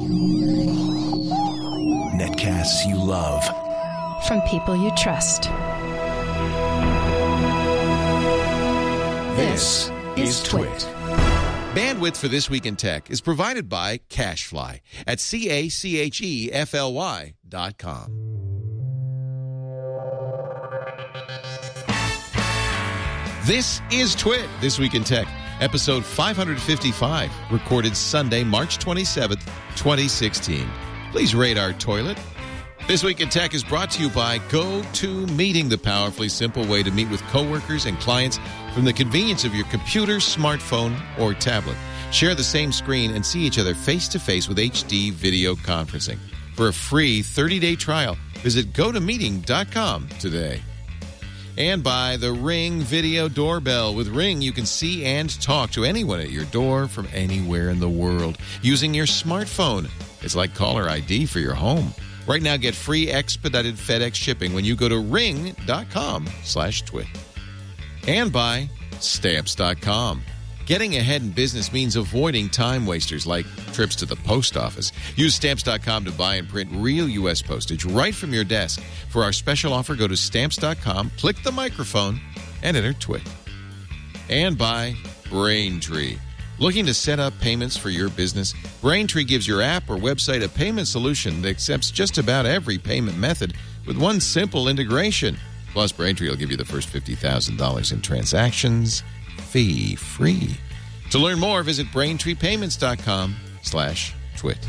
Netcasts you love. From people you trust. This is Twit. Bandwidth for This Week in Tech is provided by CacheFly at CacheFly.com. This is Twit, This Week in Tech, episode 555, recorded Sunday, March 27th, 2016. Please rate our toilet. This Week in Tech is brought to you by GoToMeeting, the powerfully simple way to meet with coworkers and clients from the convenience of your computer, smartphone, or tablet. Share the same screen and see each other face-to-face with HD video conferencing. For a free 30-day trial, visit GoToMeeting.com today. And by the Ring Video Doorbell. With Ring, you can see and talk to anyone at your door from anywhere in the world using your smartphone. It's like caller ID for your home. Right now, get free expedited FedEx shipping when you go to ring.com/twit. And by Stamps.com. Getting ahead in business means avoiding time wasters like trips to the post office. Use Stamps.com to buy and print real U.S. postage right from your desk. For our special offer, go to Stamps.com, click the microphone, and enter TWIT. And by Braintree. Looking to set up payments for your business? Braintree gives your app or website a payment solution that accepts just about every payment method with one simple integration. Plus, Braintree will give you the first $50,000 in transactions fee-free. To learn more, visit BraintreePayments.com/twit.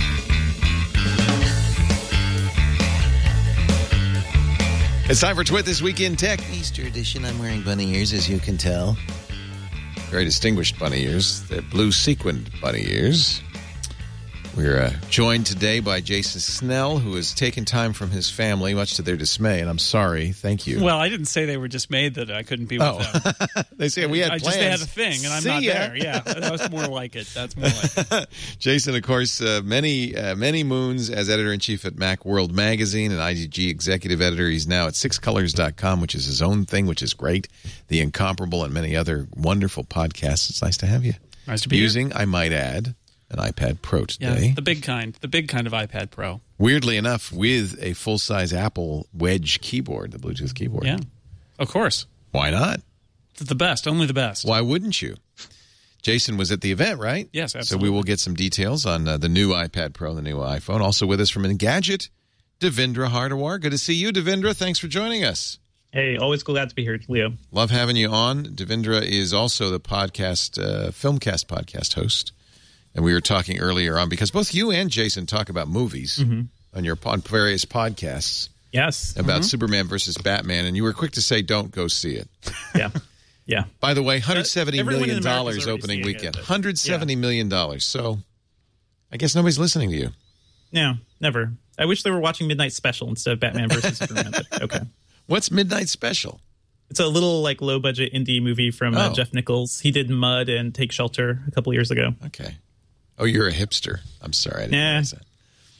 It's time for Twit This Week in Tech, Easter edition. I'm wearing bunny ears, as you can tell. Very distinguished bunny ears. They're blue sequined bunny ears. We're joined today by Jason Snell, who has taken time from his family, much to their dismay, and I'm sorry. Thank you. Well, I didn't say they were dismayed that I couldn't be with them. They say we had plans. They had a thing, and I'm not there. Yeah, that was more like it. That's more like it. Jason, of course, many moons as editor-in-chief at Macworld Magazine and IDG executive editor. He's now at sixcolors.com, which is his own thing, which is great. The Incomparable and many other wonderful podcasts. It's nice to have you. Nice to be using, here. I might add, an iPad Pro today. Yeah, the big kind of iPad Pro. Weirdly enough, with a full-size Apple Wedge keyboard, the Bluetooth keyboard. Yeah, of course. Why not? It's the best, only the best. Why wouldn't you? Jason was at the event, right? Yes, absolutely. So we will get some details on the new iPad Pro, the new iPhone. Also with us from Engadget, Devindra Hardawar. Good to see you, Devindra. Thanks for joining us. Hey, always glad to be here, Leo. Love having you on. Devindra is also the podcast, Filmcast podcast host. And we were talking earlier on, because both you and Jason talk about movies on various podcasts. Yes. About Superman versus Batman, and you were quick to say, don't go see it. Yeah. By the way, $170 million opening weekend. $170 million. So I guess nobody's listening to you. No, never. I wish they were watching Midnight Special instead of Batman versus Superman. But okay. What's Midnight Special? It's a little low-budget indie movie from Jeff Nichols. He did Mud and Take Shelter a couple years ago. Okay. Oh, you're a hipster. I'm sorry. I didn't realize that.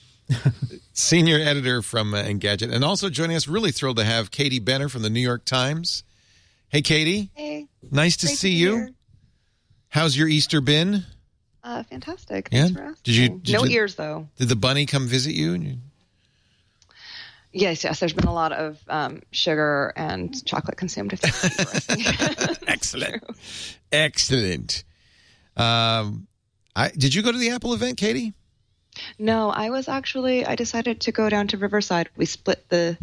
Senior editor from Engadget. And also joining us, really thrilled to have Katie Benner from the New York Times. Hey, Katie. Hey. Nice to see you. Here. How's your Easter been? Fantastic. Thanks for asking. No ears, though. Did the bunny come visit you? Yes. There's been a lot of sugar and chocolate consumed. Excellent. Excellent. Did you go to the Apple event, Katie? No, I decided to go down to Riverside. We split the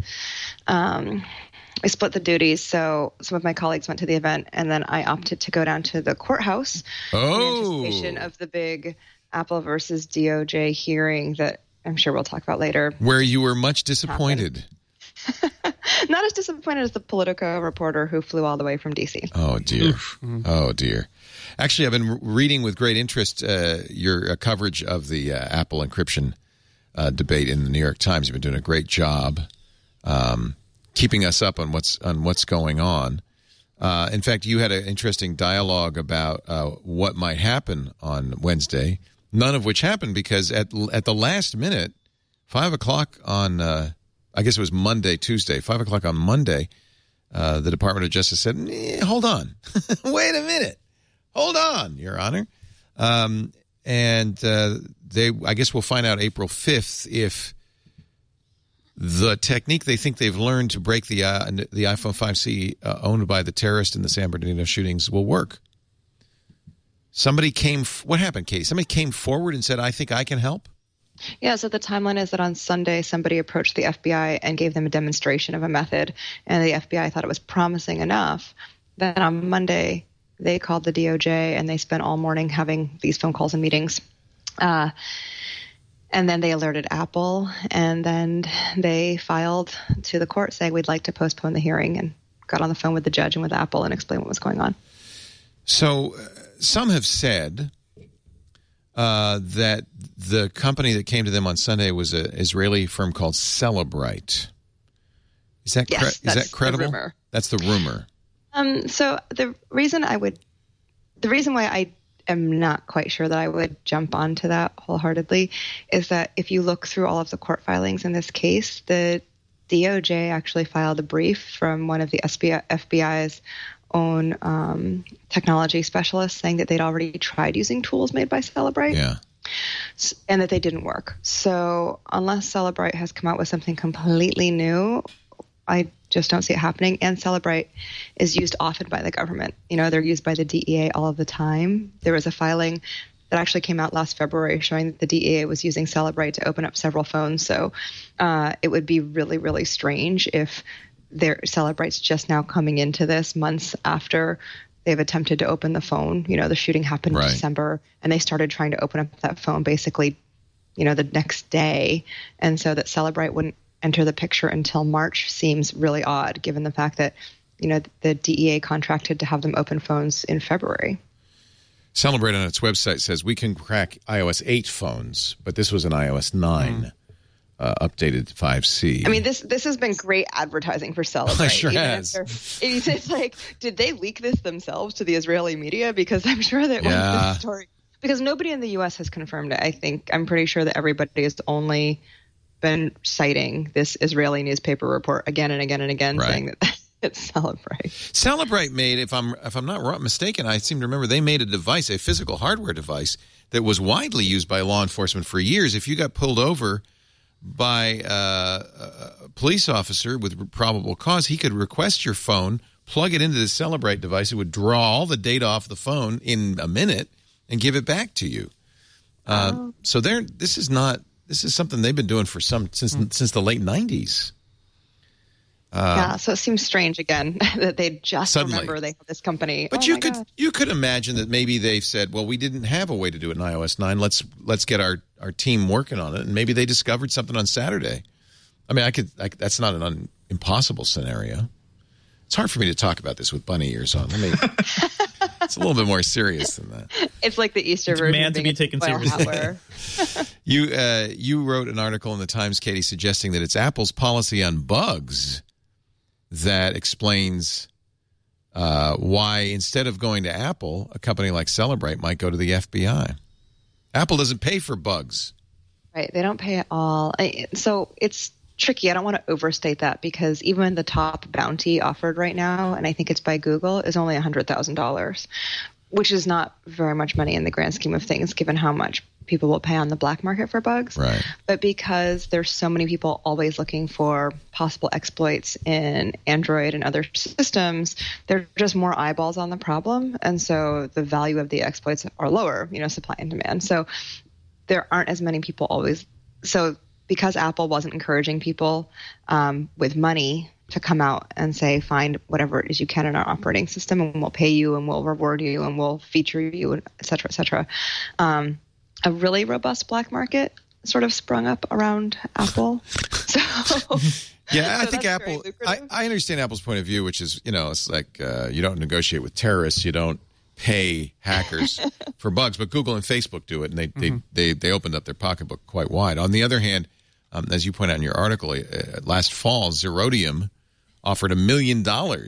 duties. So some of my colleagues went to the event, and then I opted to go down to the courthouse in anticipation of the big Apple versus DOJ hearing that I'm sure we'll talk about later. Where you were much disappointed. Not as disappointed as the Politico reporter who flew all the way from D.C. Oh, dear. Oh, dear. Actually, I've been reading with great interest your coverage of the Apple encryption debate in the New York Times. You've been doing a great job keeping us up on what's going on. In fact, you had an interesting dialogue about what might happen on Wednesday, none of which happened because at the last minute, 5 o'clock on, I guess it was Tuesday, 5 o'clock on Monday, the Department of Justice said, hold on. Wait a minute. Hold on, Your Honor. I guess we'll find out April 5th if the technique they think they've learned to break the iPhone 5C owned by the terrorist in the San Bernardino shootings will work. What happened, Katie? Somebody came forward and said, I think I can help? Yeah, so the timeline is that on Sunday, somebody approached the FBI and gave them a demonstration of a method, and the FBI thought it was promising enough. Then on Monday, they called the DOJ, and they spent all morning having these phone calls and meetings. And then they alerted Apple, and then they filed to the court saying, we'd like to postpone the hearing, and got on the phone with the judge and with Apple and explained what was going on. So some have said that the company that came to them on Sunday was an Israeli firm called Cellebrite. Is that yes, is that credible? The rumor. That's the rumor. So the reason why I am not quite sure that I would jump onto that wholeheartedly is that if you look through all of the court filings in this case, the DOJ actually filed a brief from one of the FBI's own technology specialists saying that they'd already tried using tools made by Cellebrite. Yeah. And that they didn't work. So unless Cellebrite has come out with something completely new, I just don't see it happening. And Cellebrite is used often by the government. They're used by the DEA all of the time. There was a filing that actually came out last February showing that the DEA was using Cellebrite to open up several phones. So it would be really, really strange if Cellebrite's just now coming into this months after they've attempted to open the phone. The shooting happened in December, and they started trying to open up that phone basically, the next day. And so that Cellebrite wouldn't enter the picture until March seems really odd, given the fact that, the DEA contracted to have them open phones in February. Cellebrite on its website says we can crack iOS 8 phones, but this was an iOS 9 updated 5C. I mean, this has been great advertising for Cellebrite. It sure has. It's like, did they leak this themselves to the Israeli media? Because I'm sure that was the story. Because nobody in the U.S. has confirmed it. I'm pretty sure that everybody has only been citing this Israeli newspaper report again and again and again, saying that it's Cellebrite. Cellebrite made, if I'm not mistaken, I seem to remember they made a device, a physical hardware device that was widely used by law enforcement for years. If you got pulled over by a police officer with probable cause, he could request your phone, plug it into the Cellebrite device. It would draw all the data off the phone in a minute and give it back to you. So this is something they've been doing for since the late 90s. So it seems strange again that they just remember they have this company. But you could imagine that maybe they've said, well, we didn't have a way to do it in iOS 9. Let's get our team working on it, and maybe they discovered something on Saturday. I mean, that's not an impossible scenario. It's hard for me to talk about this with bunny ears on. It's a little bit more serious than that. It's like the Easter version. Man to be taken seriously. You wrote an article in the Times, Katie, suggesting that it's Apple's policy on bugs that explains why instead of going to Apple, a company like Cellebrite might go to the FBI. Apple doesn't pay for bugs. Right. They don't pay at all. So it's tricky. I don't want to overstate that because even the top bounty offered right now, and I think it's by Google, is only $100,000, which is not very much money in the grand scheme of things, given how much people will pay on the black market for bugs. Right. But because there's so many people always looking for possible exploits in Android and other systems, there are just more eyeballs on the problem. And so the value of the exploits are lower, supply and demand. So there aren't as many people always. So because Apple wasn't encouraging people with money to come out and say, find whatever it is you can in our operating system, and we'll pay you and we'll reward you and we'll feature you, et cetera, a really robust black market sort of sprung up around Apple. So I think Apple, I understand Apple's point of view, which is, it's like you don't negotiate with terrorists, you don't pay hackers for bugs, but Google and Facebook do it, and they opened up their pocketbook quite wide. On the other hand, as you point out in your article, last fall, Zerodium offered $1 million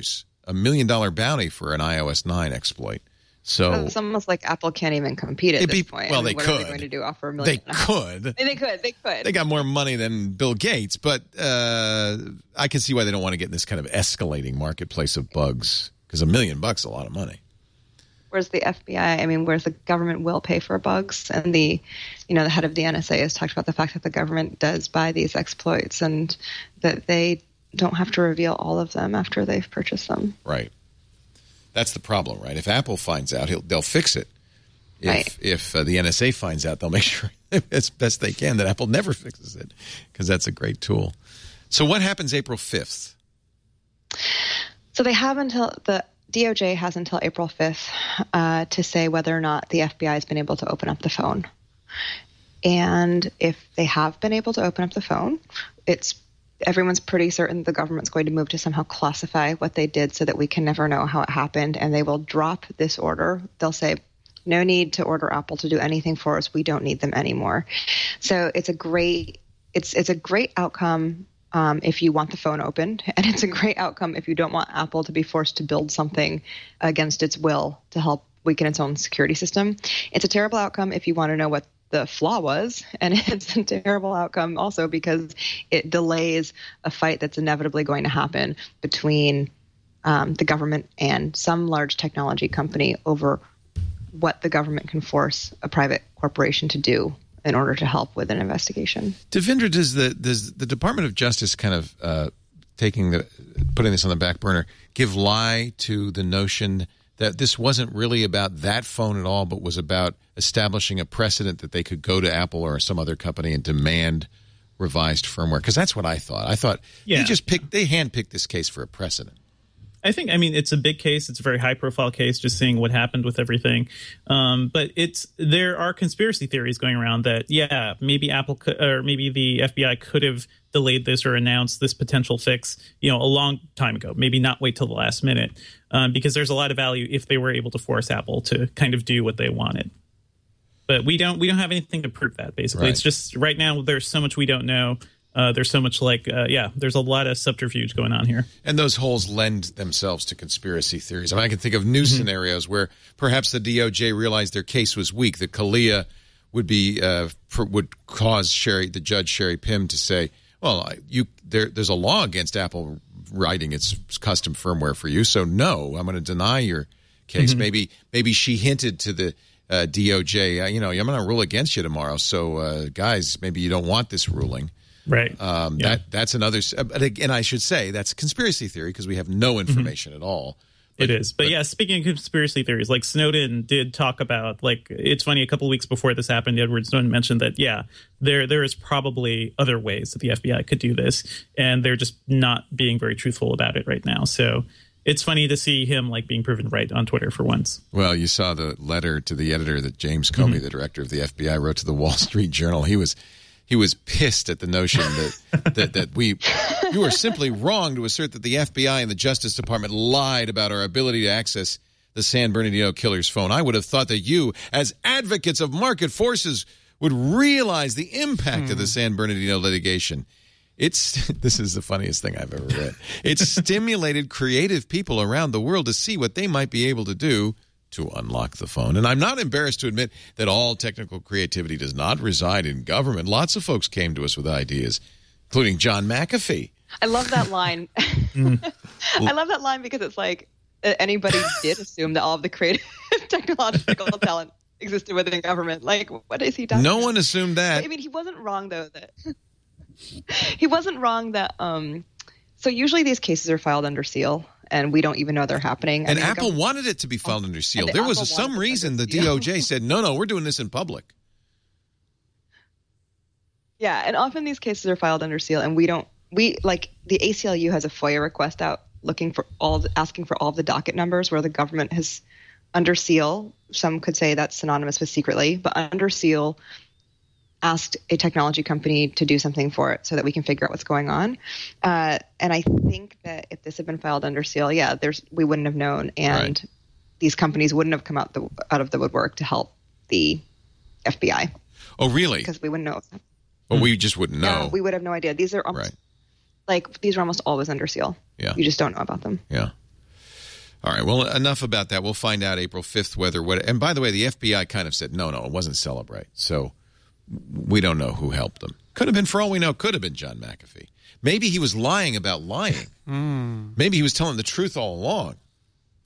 bounty for an iOS 9 exploit. So it's almost like Apple can't even compete at this point. Well, they could. What are they going to do? Offer $1 million? They could. They got more money than Bill Gates, but I can see why they don't want to get in this kind of escalating marketplace of bugs because $1 million is a lot of money. Whereas the FBI, whereas the government will pay for bugs, and the head of the NSA has talked about the fact that the government does buy these exploits and that they don't have to reveal all of them after they've purchased them. Right. That's the problem, right? If Apple finds out, they'll fix it. If the NSA finds out, they'll make sure as best they can that Apple never fixes it, because that's a great tool. So what happens April 5th? So they have the DOJ has until April 5th to say whether or not the FBI has been able to open up the phone. And if they have been able to open up the phone, everyone's pretty certain the government's going to move to somehow classify what they did so that we can never know how it happened, and they will drop this order. They'll say, no need to order Apple to do anything for us. We don't need them anymore. So it's a great outcome if you want the phone opened, and it's a great outcome if you don't want Apple to be forced to build something against its will to help weaken its own security system. It's a terrible outcome if you want to know what the flaw was, and it's a terrible outcome also because it delays a fight that's inevitably going to happen between the government and some large technology company over what the government can force a private corporation to do in order to help with an investigation. Devindra, does the Department of Justice kind of putting this on the back burner give lie to the notion that this wasn't really about that phone at all, but was about establishing a precedent that they could go to Apple or some other company and demand revised firmware? Because that's what I thought. I thought they handpicked this case for a precedent. I think, it's a big case. It's a very high-profile case, just seeing what happened with everything. But there are conspiracy theories going around that, maybe Apple or maybe the FBI could have delayed this or announced this potential fix, a long time ago. Maybe not wait till the last minute, because there's a lot of value if they were able to force Apple to kind of do what they wanted. But we don't have anything to prove that. Basically, It's just right now there's so much we don't know. There's so much there's a lot of subterfuge going on here. And those holes lend themselves to conspiracy theories. I can think of new scenarios where perhaps the DOJ realized their case was weak, that CALEA would cause the judge Sherry Pym to say, well, there's a law against Apple writing its custom firmware for you, so no, I'm going to deny your case. Maybe she hinted to the DOJ, I'm going to rule against you tomorrow, so guys, maybe you don't want this ruling. Right. That's another. But again, I should say that's a conspiracy theory because we have no information at all. It is. But speaking of conspiracy theories, like Snowden did talk about, it's funny, a couple of weeks before this happened, Edward Snowden mentioned that, there is probably other ways that the FBI could do this, and they're just not being very truthful about it right now. So it's funny to see him being proven right on Twitter for once. Well, you saw the letter to the editor that James Comey, the director of the FBI, wrote to the Wall Street Journal. He was pissed at the notion that you are simply wrong to assert that the FBI and the Justice Department lied about our ability to access the San Bernardino killer's phone. I would have thought that you, as advocates of market forces, would realize the impact of the San Bernardino litigation. This is the funniest thing I've ever read. It's stimulated creative people around the world to see what they might be able to do to unlock the phone. And I'm not embarrassed to admit that all technical creativity does not reside in government. Lots of folks came to us with ideas, including John McAfee. I love that line. I love that line because it's anybody did assume that all of the creative technological talent existed within government. What is he talking about? No one assumed that. He wasn't wrong, though. He wasn't wrong that so usually these cases are filed under seal, and we don't even know they're happening. And Apple wanted it to be filed under seal. There was some reason the DOJ said, no, we're doing this in public. Yeah, and often these cases are filed under seal, and the ACLU has a FOIA request out asking for all of the docket numbers where the government has under seal. Some could say that's synonymous with secretly, but under seal asked a technology company to do something for it so that we can figure out what's going on. And I think that if this had been filed under seal, we wouldn't have known, and these companies wouldn't have come out of the woodwork to help the FBI. Oh, really? Because we wouldn't know. Well, we just wouldn't know. Yeah, we would have no idea. These are almost, these are almost always under seal. Yeah. You just don't know about them. Yeah. All right. Well, enough about that. We'll find out April 5th whether what. And by the way, the FBI kind of said, no, it wasn't Celebrite. So we don't know who helped them. Could have been, for all we know, could have been John McAfee. Maybe he was lying about lying. Maybe he was telling the truth all along.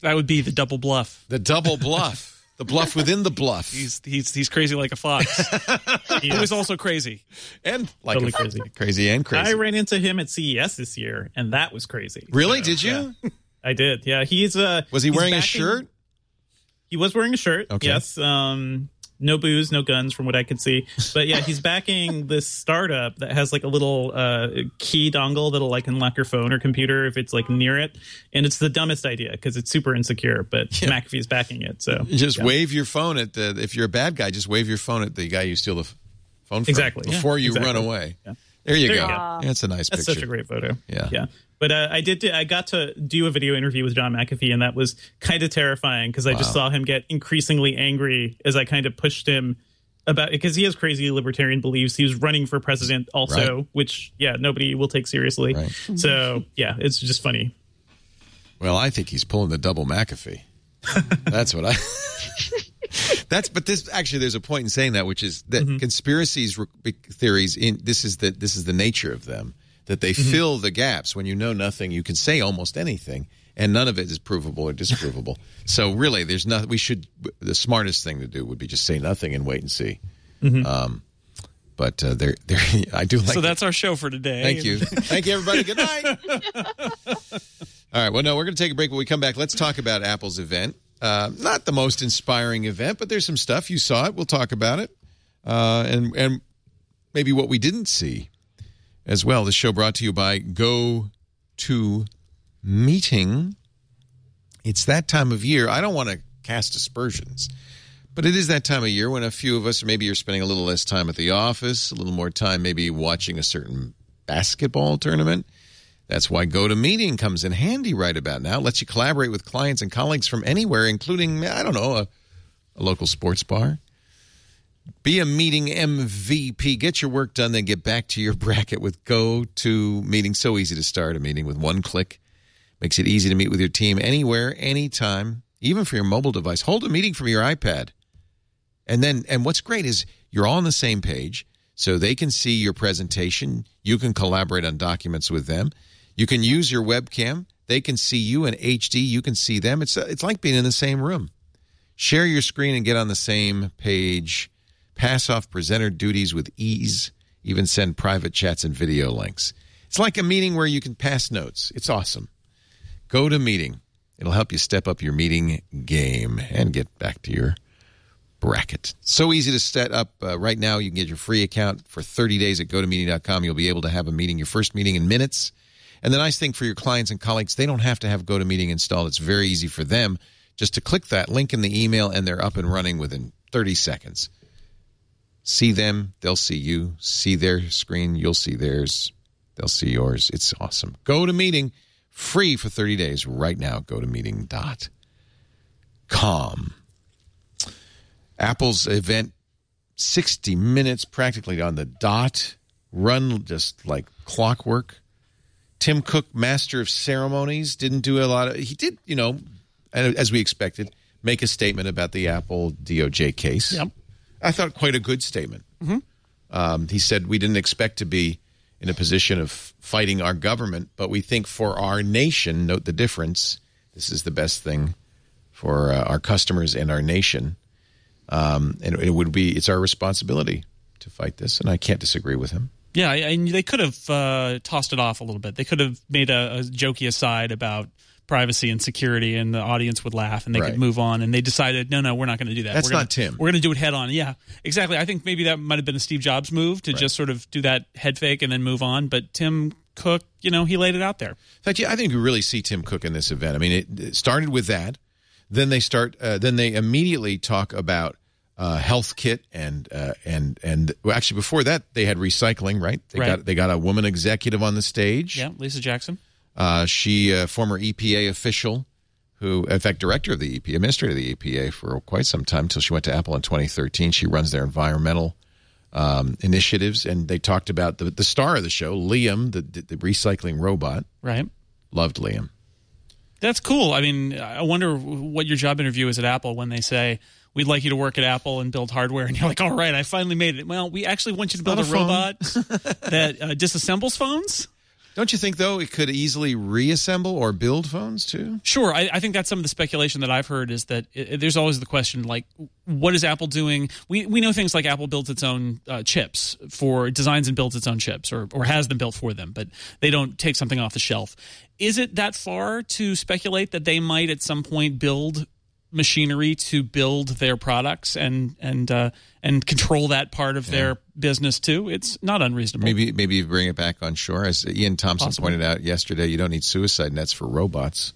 That would be the double bluff. The double bluff. The bluff within the bluff. He's crazy like a fox. He was also crazy. And like Totally crazy. crazy. Crazy and crazy. I ran into him at CES this year, and that was crazy. Really? So, Did you? Yeah, I did. Yeah, Was he wearing a shirt? He was wearing a shirt. Okay. Yes. No booze, no guns, from what I could see. But yeah, he's backing this startup that has like a little key dongle that'll like unlock your phone or computer if it's like near it. And it's the dumbest idea because it's super insecure. But McAfee's backing it. So You just wave your phone at the. If you're a bad guy, just wave your phone at the guy you steal the phone from. Exactly. Before you Exactly. run away. Yeah. There you There go. you go. Yeah, that's a nice That's picture. such a great photo. Yeah. Yeah. But I got to do a video interview with John McAfee, and that was kind of terrifying because I just saw him get increasingly angry as I kind of pushed him about, because he has crazy libertarian beliefs. He was running for president also, Right. which, nobody will take seriously. Right. So, it's just funny. Well, I think he's pulling the double McAfee. That's what I. But this actually, there's a point in saying that, which is that conspiracies theories. This is the nature of them, that they fill the gaps. When you know nothing, you can say almost anything, and none of it is provable or disprovable. So really, there's nothing. The smartest thing to do would be just say nothing and wait and see. But I do like. So that's our show for today. Thank you, everybody. Good night. All right. Well, no, we're going to take a break. When we come back, let's talk about Apple's event. Not the most inspiring event, but there's some stuff. You saw it. We'll talk about it, and maybe what we didn't see as well. The show brought to you by GoToMeeting. It's that time of year. I don't want to cast aspersions, but it is that time of year when a few of us, maybe you're spending a little less time at the office, a little more time maybe watching a certain basketball tournament. That's why GoToMeeting comes in handy right about now. It lets you collaborate with clients and colleagues from anywhere, including, I don't know, a local sports bar. Be a meeting MVP. Get your work done, then get back to your bracket with GoToMeeting. So easy to start a meeting with one click. Makes it easy to meet with your team anywhere, anytime, even for your mobile device. Hold a meeting from your iPad. And what's great is you're all on the same page, so they can see your presentation. You can collaborate on documents with them. You can use your webcam. They can see you in HD. You can see them. It's like being in the same room. Share your screen and get on the same page. Pass off presenter duties with ease. Even send private chats and video links. It's like a meeting where you can pass notes. It's awesome. GoToMeeting. It'll help you step up your meeting game and get back to your bracket. So easy to set up right now. You can get your free account for 30 days at GoToMeeting.com. You'll be able to have your first meeting in minutes. And the nice thing for your clients and colleagues, they don't have to have GoToMeeting installed. It's very easy for them just to click that link in the email, and they're up and running within 30 seconds. See them, they'll see you. See their screen, you'll see theirs. They'll see yours. It's awesome. GoToMeeting, free for 30 days right now. GoToMeeting.com. Apple's event, 60 minutes practically on the dot. Run just like clockwork. Tim Cook, master of ceremonies, didn't do a lot of... He did, as we expected, make a statement about the Apple DOJ case. Yep. I thought quite a good statement. He said, we didn't expect to be in a position of fighting our government, but we think for our nation, note the difference, this is the best thing for our customers and our nation. And it's our responsibility to fight this, and I can't disagree with him. Yeah, and they could have tossed it off a little bit. They could have made a jokey aside about privacy and security, and the audience would laugh, and they could move on. And they decided, no, we're not going to do that. That's not Tim. We're going to do it head on. Yeah, exactly. I think maybe that might have been a Steve Jobs move to just sort of do that head fake and then move on. But Tim Cook, he laid it out there. In fact, I think you really see Tim Cook in this event. I mean, it started with that. Then they immediately talk about HealthKit and well, actually before that they had recycling, right? They got a woman executive on the stage. Yeah, Lisa Jackson. She former EPA official who, in fact, director of the EPA, administrator of the EPA for quite some time until she went to Apple in 2013. She runs their environmental initiatives, and they talked about the star of the show, Liam, the recycling robot. Right. Loved Liam. That's cool. I mean, I wonder what your job interview is at Apple when they say, we'd like you to work at Apple and build hardware. And you're like, all right, I finally made it. Well, we actually want you to build a robot that disassembles phones. Don't you think, though, it could easily reassemble or build phones, too? Sure. I think that's some of the speculation that I've heard is that there's always the question, like, what is Apple doing? We know things like Apple builds its own chips for designs and builds its own chips or has them built for them, but they don't take something off the shelf. Is it that far to speculate that they might at some point build machinery to build their products and control that part of their business too? It's not unreasonable. Maybe you bring it back on shore. As Ian Thompson pointed out yesterday, you don't need suicide nets for robots.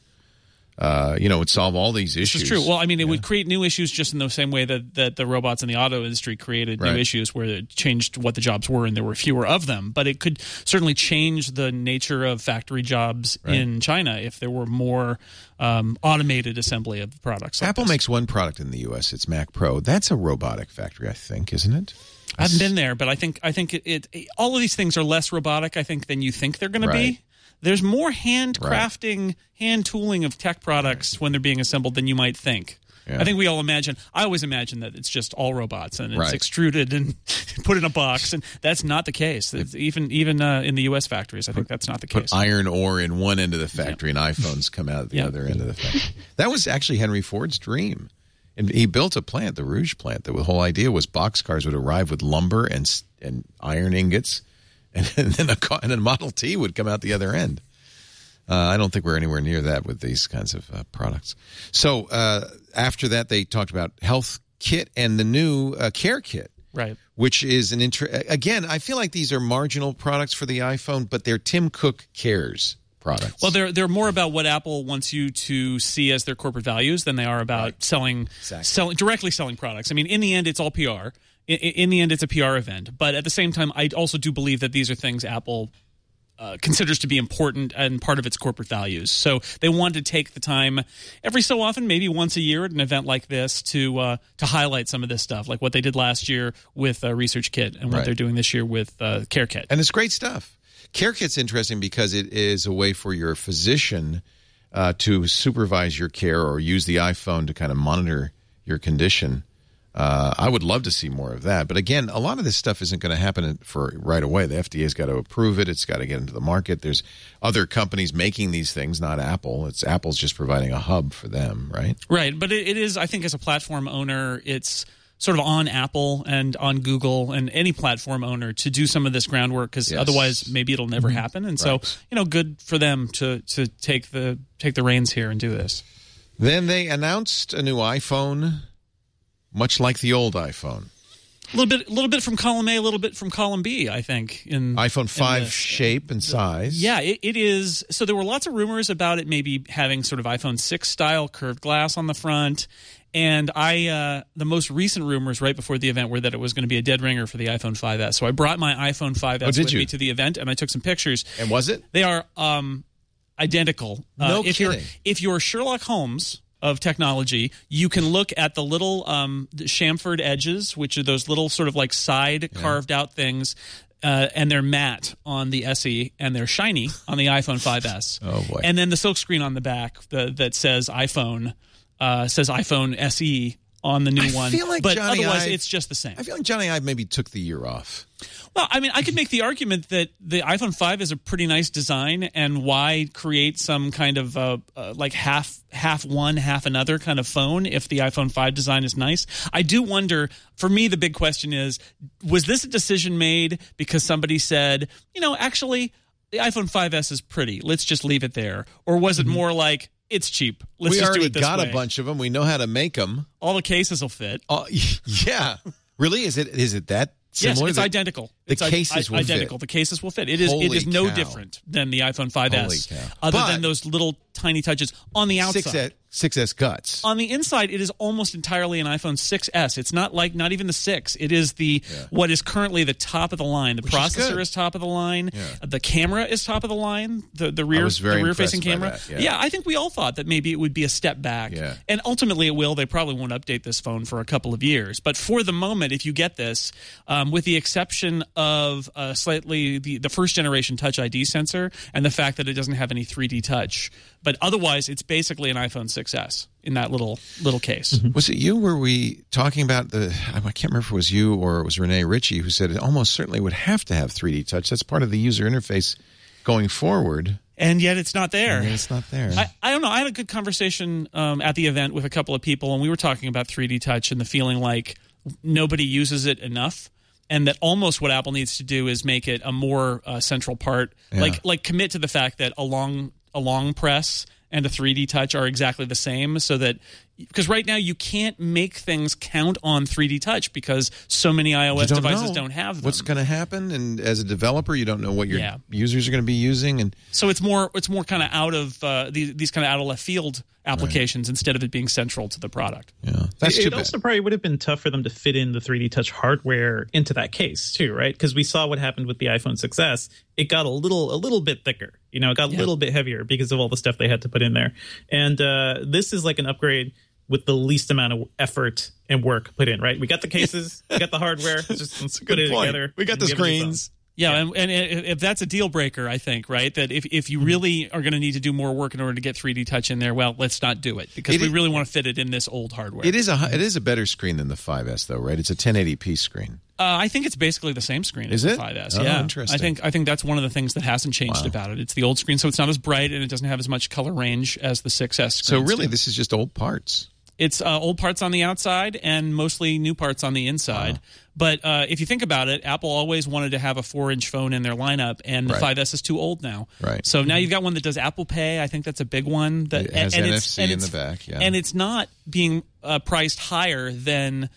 It would solve all these issues. It's true. Well, I mean, it would create new issues just in the same way that the robots in the auto industry created new issues where it changed what the jobs were and there were fewer of them. But it could certainly change the nature of factory jobs in China if there were more automated assembly of products. Apple makes one product in the U.S. It's Mac Pro. That's a robotic factory, I think, isn't it? I haven't been there, but I think it all of these things are less robotic, I think, than you think they're going to be. There's more handcrafting, hand tooling of tech products when they're being assembled than you might think. Yeah. I think we all imagine. I always imagine that it's just all robots and it's extruded and put in a box, and that's not the case. Even in the U.S. factories, I think that's not the case. Put iron ore in one end of the factory, and iPhones come out at the other end of the factory. That was actually Henry Ford's dream, and he built a plant, the Rouge plant. The whole idea was boxcars would arrive with lumber and iron ingots. And then a Model T would come out the other end. I don't think we're anywhere near that with these kinds of products. So after that, they talked about Health Kit and the new Care Kit, which is again, I feel like these are marginal products for the iPhone, but they're Tim Cook Cares products. Well, they're more about what Apple wants you to see as their corporate values than they are about directly selling products. I mean, in the end, it's all PR. In the end, it's a PR event. But at the same time, I also do believe that these are things Apple considers to be important and part of its corporate values. So they want to take the time every so often, maybe once a year at an event like this, to highlight some of this stuff, like what they did last year with Research Kit and what they're doing this year with Care Kit. And it's great stuff. Care Kit's interesting because it is a way for your physician to supervise your care or use the iPhone to kind of monitor your condition. I would love to see more of that. But again, a lot of this stuff isn't going to happen for right away. The FDA's got to approve it. It's got to get into the market. There's other companies making these things, not Apple. Apple's just providing a hub for them, right? Right. But it is, I think, as a platform owner, it's sort of on Apple and on Google and any platform owner to do some of this groundwork because otherwise maybe it'll never happen. And so, good for them to take the reins here and do this. Then they announced a new iPhone, much like the old iPhone. A little bit from column A, a little bit from column B, I think. In iPhone 5 shape and size. Yeah, it is. So there were lots of rumors about it maybe having sort of iPhone 6 style curved glass on the front. And the most recent rumors right before the event were that it was going to be a dead ringer for the iPhone 5S. So I brought my iPhone 5S with me to the event, and I took some pictures. And was it? They are identical. No kidding. If you're Sherlock Holmes of technology, you can look at the little chamfered edges, which are those little sort of like side carved out things, and they're matte on the SE and they're shiny on the iPhone 5S. Oh boy! And then the silkscreen on the back that says iPhone SE on the new one. Feel like but Johnny otherwise, Ive, it's just the same. I feel like Johnny Ive maybe took the year off. Well, I mean, I could make the argument that the iPhone 5 is a pretty nice design, and why create some kind of like half one, half another kind of phone if the iPhone 5 design is nice? I do wonder, for me, the big question is, was this a decision made because somebody said, actually, the iPhone 5S is pretty, let's just leave it there? Or was it more like, it's cheap, let's just do it this way? We already got a bunch of them. We know how to make them. All the cases will fit. Yeah. Really? Is it that similar? Yes, it's identical. The cases will identical. fit. The cases will fit. It is no different than the iPhone 5S, other than those little tiny touches on the outside. 6S guts. On the inside, it is almost entirely an iPhone 6S. It's not even the 6. It is what is currently the top of the line. The processor is top of the line. Yeah. The camera is top of the line. The rear facing camera. Yeah, I think we all thought that maybe it would be a step back. Yeah. And ultimately it will. They probably won't update this phone for a couple of years. But for the moment, if you get this, with the exception of slightly the first generation Touch ID sensor and the fact that it doesn't have any 3D touch, but otherwise it's basically an iPhone 6S in that little case. Mm-hmm. Was it you? Were we talking about I can't remember if it was you or it was Renee Ritchie who said it almost certainly would have to have 3D touch. That's part of the user interface going forward. And yet it's not there. And it's not there. I don't know. I had a good conversation at the event with a couple of people, and we were talking about 3D Touch and the feeling like nobody uses it enough, and that almost what Apple needs to do is make it a more central part. Yeah. Like commit to the fact that a long press and a 3D Touch are exactly the same, so that because right now you can't make things count on 3D Touch because so many iOS devices don't have them. What's going to happen, and as a developer, you don't know what your users are going to be using, and so it's more kind of out of these kind of out of left field applications instead of it being central to the product. Yeah, that's too it bad. also probably would have been tough for them to fit in the 3D Touch hardware into that case too, right? Because we saw what happened with the iPhone 6S. It got a little bit thicker. It got a little bit heavier because of all the stuff they had to put in there. And this is like an upgrade with the least amount of effort and work put in, right? We got the cases, we got the hardware, let's put it together. We got the screens. Yeah, and if that's a deal breaker, I think, right, that if you really are going to need to do more work in order to get 3D Touch in there, well, let's not do it because we really want to fit it in this old hardware. It is a better screen than the 5S, though, right? It's a 1080p screen. I think it's basically the same screen as the 5S. Oh, yeah, interesting. I think that's one of the things that hasn't changed about it. It's the old screen, so it's not as bright and it doesn't have as much color range as the 6S screen. So really, this is just old parts. It's old parts on the outside and mostly new parts on the inside. Wow. But if you think about it, Apple always wanted to have a 4-inch phone in their lineup, and the 5S is too old now. Right. So now you've got one that does Apple Pay. I think that's a big one. That it has NFC in the back. Yeah. And it's not being priced higher than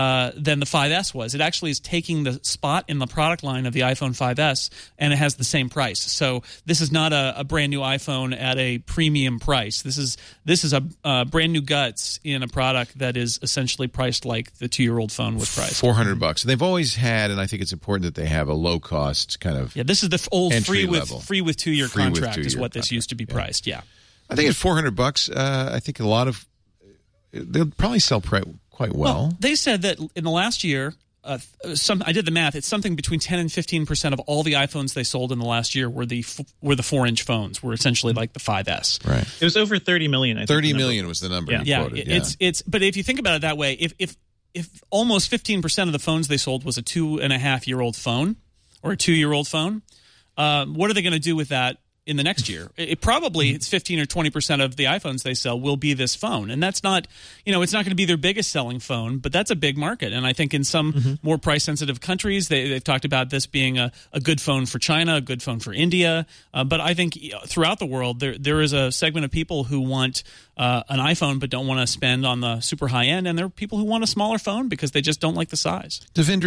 the 5S was. It actually is taking the spot in the product line of the iPhone 5S, and it has the same price. So this is not a brand new iPhone at a premium price. This is a brand new guts in a product that is essentially priced like the 2-year-old phone was priced. $400. And they've always had, and I think it's important that they have a low cost kind of this is the old free with 2-year contract is what this contract. used to be priced. Yeah. I think at $400, I think a lot of they'll probably sell quite well. They said that in the last year, I did the math. It's something between 10 and 15% of all the iPhones they sold in the last year were the 4-inch phones. Were essentially like the 5S. Right. It was over 30 million. I think 30 million was the number. You quoted. It's. But if you think about it that way, if almost 15% of the phones they sold was a 2.5-year-old phone or a 2-year-old phone, what are they going to do with that? In the next year, it's 15 or 20% of the iPhones they sell will be this phone, and that's not, it's not going to be their biggest selling phone, but that's a big market. And I think in some more price sensitive countries, they've talked about this being a good phone for China, a good phone for India. But I think throughout the world, there is a segment of people who want an iPhone but don't want to spend on the super high end, and there are people who want a smaller phone because they just don't like the size. Devindra,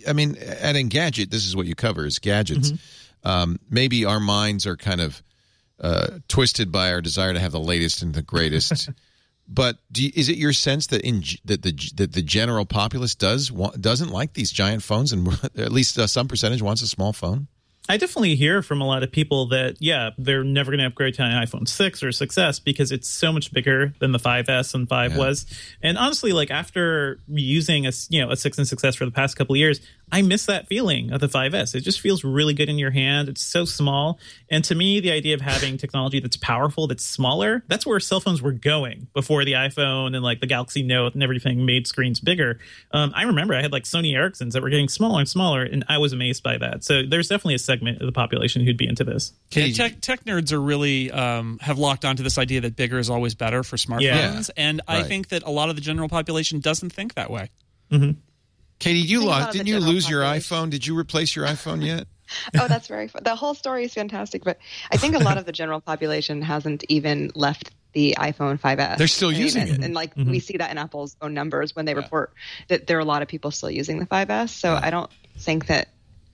at Engadget, this is what you cover is gadgets. Maybe our minds are kind of twisted by our desire to have the latest and the greatest. But is it your sense that that the general populace doesn't like these giant phones, and at least some percentage wants a small phone? I definitely hear from a lot of people that, they're never going to upgrade to an iPhone 6 or 6S because it's so much bigger than the 5S and 5 was. And honestly, like after using a 6 and 6S for the past couple of years, I miss that feeling of the 5S. It just feels really good in your hand. It's so small. And to me, the idea of having technology that's powerful, that's smaller, that's where cell phones were going before the iPhone and like the Galaxy Note and everything made screens bigger. I remember I had like Sony Ericssons that were getting smaller and smaller, and I was amazed by that. So there's definitely a segment of the population who'd be into this. Yeah, tech nerds are really have locked onto this idea that bigger is always better for smartphones. And I think that a lot of the general population doesn't think that way. Mm-hmm. Katie, didn't you lose your iPhone? Did you replace your iPhone yet? Oh, that's very fun. The whole story is fantastic, but I think a lot of the general population hasn't even left the iPhone 5S. They're still using it. And we see that in Apple's own numbers when they report that there are a lot of people still using the 5S. So I don't think that,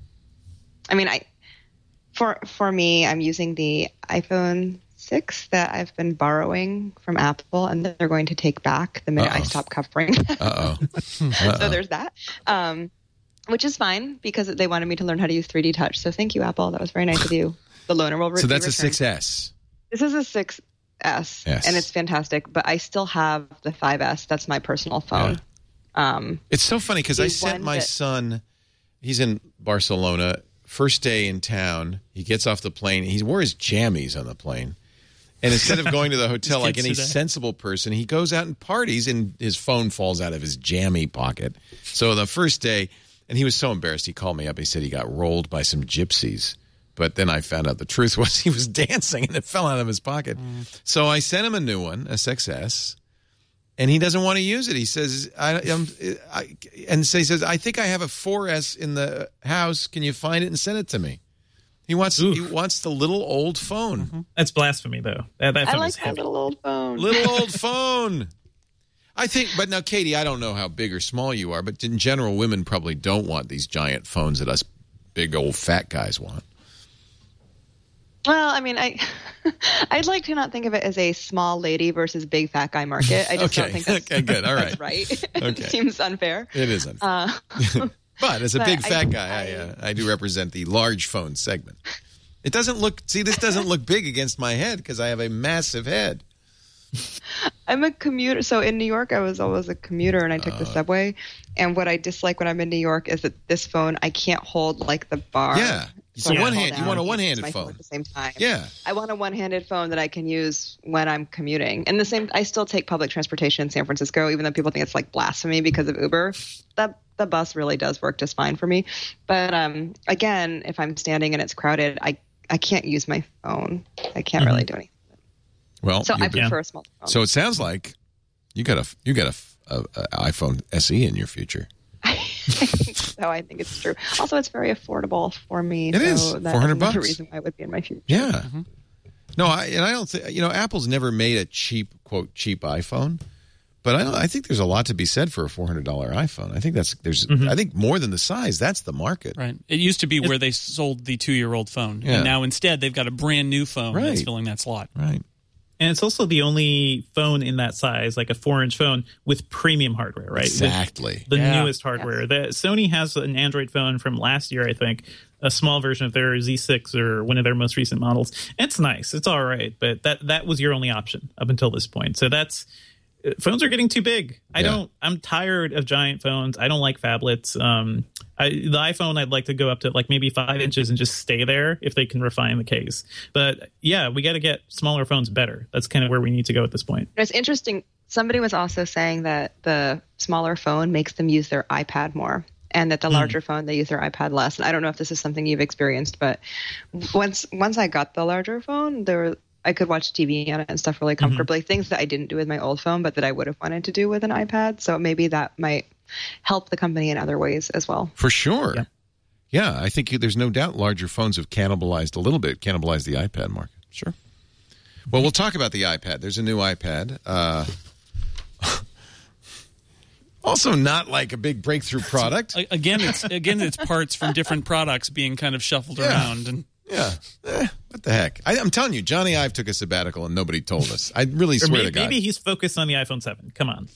for me, I'm using the iPhone 6 that I've been borrowing from Apple, and they're going to take back the minute I stop covering. So there's that, which is fine because they wanted me to learn how to use 3D Touch. So thank you, Apple. That was very nice of you. The loaner will So that's returned. a 6S. This is a 6S, and it's fantastic. But I still have the 5S. That's my personal phone. Yeah. It's so funny because I sent my son. He's in Barcelona. First day in town, he gets off the plane. He wore his jammies on the plane. And instead of going to the hotel like any sensible person, he goes out and parties, and his phone falls out of his jammy pocket. So the first day, and he was so embarrassed, he called me up. He said he got rolled by some gypsies But then I found out the truth was he was dancing and it fell out of his pocket. So I sent him a new one, a 6S, and he doesn't want to use it. He says, he says, I think I have a 4S in the house. Can you find it and send it to me? He wants the little old phone. That's blasphemy, though. That I like that little old phone. Little old phone. I think, but now, Katie, I don't know how big or small you are, but in general, women probably don't want these giant phones that us big old fat guys want. Well, I mean, I'd like to not think of it as a small lady versus big fat guy market. I just don't think that's, good. All right. That's right. Okay. It seems unfair. It is unfair. But as a big fat guy, I do represent the large phone segment. It doesn't look, this doesn't look big against my head because I have a massive head. I'm a commuter. So in New York, I was always a commuter and I took the subway. And what I dislike when I'm in New York is that this phone, I can't hold like the bar. Yeah. So you want a one-handed phone at the same time. Yeah. I want a one-handed phone that I can use when I'm commuting. And I still take public transportation in San Francisco, even though people think it's like blasphemy because of Uber. The bus really does work just fine for me. But again, if I'm standing and it's crowded, I can't use my phone. I can't really do anything. Well, so I prefer a small phone. So it sounds like you got a iPhone SE in your future. So I think it's true. Also, it's very affordable for me. It is $400. That's the reason why it would be in my future. Yeah. Mm-hmm. No, I don't think Apple's never made a cheap iPhone, but I think there's a lot to be said for a $400 iPhone. I think I think more than the size. That's the market. Right. It used to be where they sold the 2-year-old phone, and now instead they've got a brand new phone that's filling that slot. Right. And it's also the only phone in that size, like a 4-inch phone with premium hardware, right? Exactly. With the newest hardware. Sony has an Android phone from last year, I think, a small version of their Z6 or one of their most recent models. It's nice. It's all right. But that was your only option up until this point. So phones are getting too big. I'm tired of giant phones. I don't like phablets. The iPhone, I'd like to go up to like maybe 5 inches and just stay there if they can refine the case. But yeah, we got to get smaller phones better. That's kind of where we need to go at this point. It's interesting. Somebody was also saying that the smaller phone makes them use their iPad more, and that the larger phone, they use their iPad less. And I don't know if this is something you've experienced, but once I got the larger phone, I could watch TV on it and stuff really comfortably. Things that I didn't do with my old phone, but that I would have wanted to do with an iPad. So maybe that might help the company in other ways as well. For sure. Yeah, I think there's no doubt larger phones have cannibalized the iPad market. Sure. Well, we'll talk about the iPad. There's a new iPad. Also not like a big breakthrough product. Again, it's parts from different products being kind of shuffled around. And what the heck? I'm telling you, Johnny Ive took a sabbatical and nobody told us. I really swear to God. Maybe he's focused on the iPhone 7. Come on.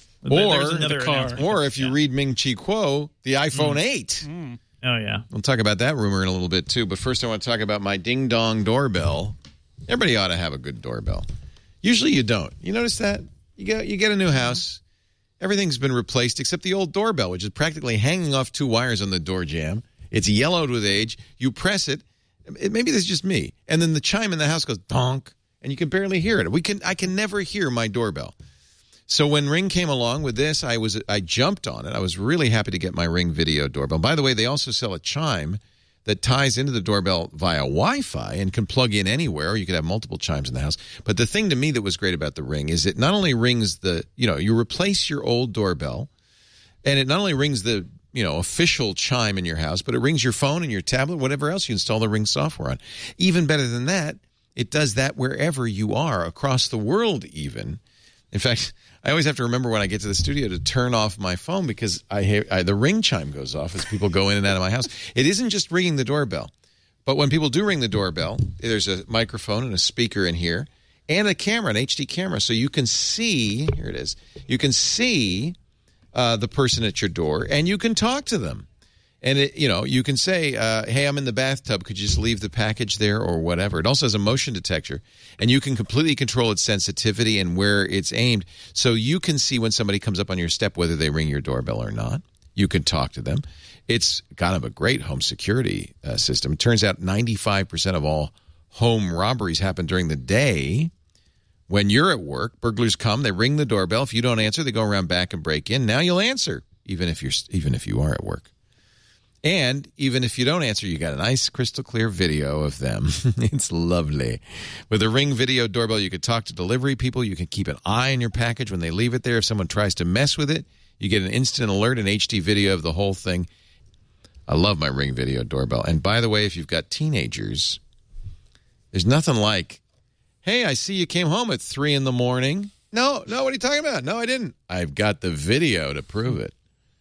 Or if you read Ming Chi Kuo, the iPhone 8. Oh, yeah. We'll talk about that rumor in a little bit, too. But first, I want to talk about my ding-dong doorbell. Everybody ought to have a good doorbell. Usually you don't. You notice that? You get a new house. Everything's been replaced except the old doorbell, which is practically hanging off 2 wires on the door jamb. It's yellowed with age. You press it. Maybe that's just me. And then the chime in the house goes donk, and you can barely hear it. I can never hear my doorbell. So when Ring came along with this, I jumped on it. I was really happy to get my Ring video doorbell. By the way, they also sell a chime that ties into the doorbell via Wi-Fi and can plug in anywhere, or you could have multiple chimes in the house. But the thing to me that was great about the Ring is it not only rings you replace your old doorbell, and it not only rings the official chime in your house, but it rings your phone and your tablet, whatever else you install the Ring software on. Even better than that, it does that wherever you are, across the world even. In fact, I always have to remember when I get to the studio to turn off my phone because the Ring chime goes off as people go in and out of my house. It isn't just ringing the doorbell, but when people do ring the doorbell, there's a microphone and a speaker in here and a camera, an HD camera, so you can see, here it is, you can see the person at your door and you can talk to them. And, you can say, hey, I'm in the bathtub. Could you just leave the package there or whatever? It also has a motion detector, and you can completely control its sensitivity and where it's aimed. So you can see when somebody comes up on your step whether they ring your doorbell or not. You can talk to them. It's kind of a great home security system. It turns out 95% of all home robberies happen during the day. When you're at work, burglars come, they ring the doorbell. If you don't answer, they go around back and break in. Now you'll answer, even if you are at work. And even if you don't answer, you got a nice crystal clear video of them. It's lovely. With a Ring Video Doorbell, you can talk to delivery people. You can keep an eye on your package when they leave it there. If someone tries to mess with it, you get an instant alert and HD video of the whole thing. I love my Ring Video Doorbell. And by the way, if you've got teenagers, there's nothing like, hey, I see you came home at 3 in the morning. No, what are you talking about? No, I didn't. I've got the video to prove it.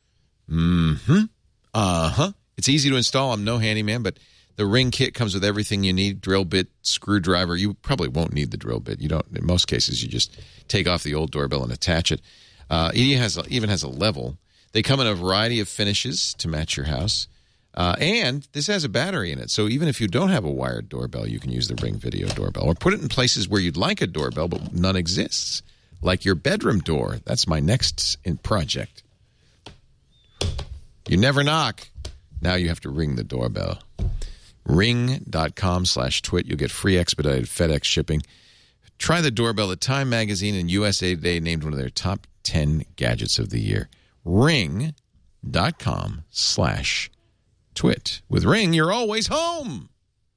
It's easy to install. I'm no handyman, but the Ring kit comes with everything you need: drill bit, screwdriver. You probably won't need the drill bit. You don't. In most cases, you just take off the old doorbell and attach it. It even has a level. They come in a variety of finishes to match your house. And this has a battery in it. So even if you don't have a wired doorbell, you can use the Ring Video Doorbell. Or put it in places where you'd like a doorbell, but none exists. Like your bedroom door. That's my next project. You never knock. Now you have to ring the doorbell. Ring.com/twit. You'll get free expedited FedEx shipping. Try the doorbell that Time Magazine and USA Today named one of their top 10 gadgets of the year. Ring.com/twit. With Ring, you're always home.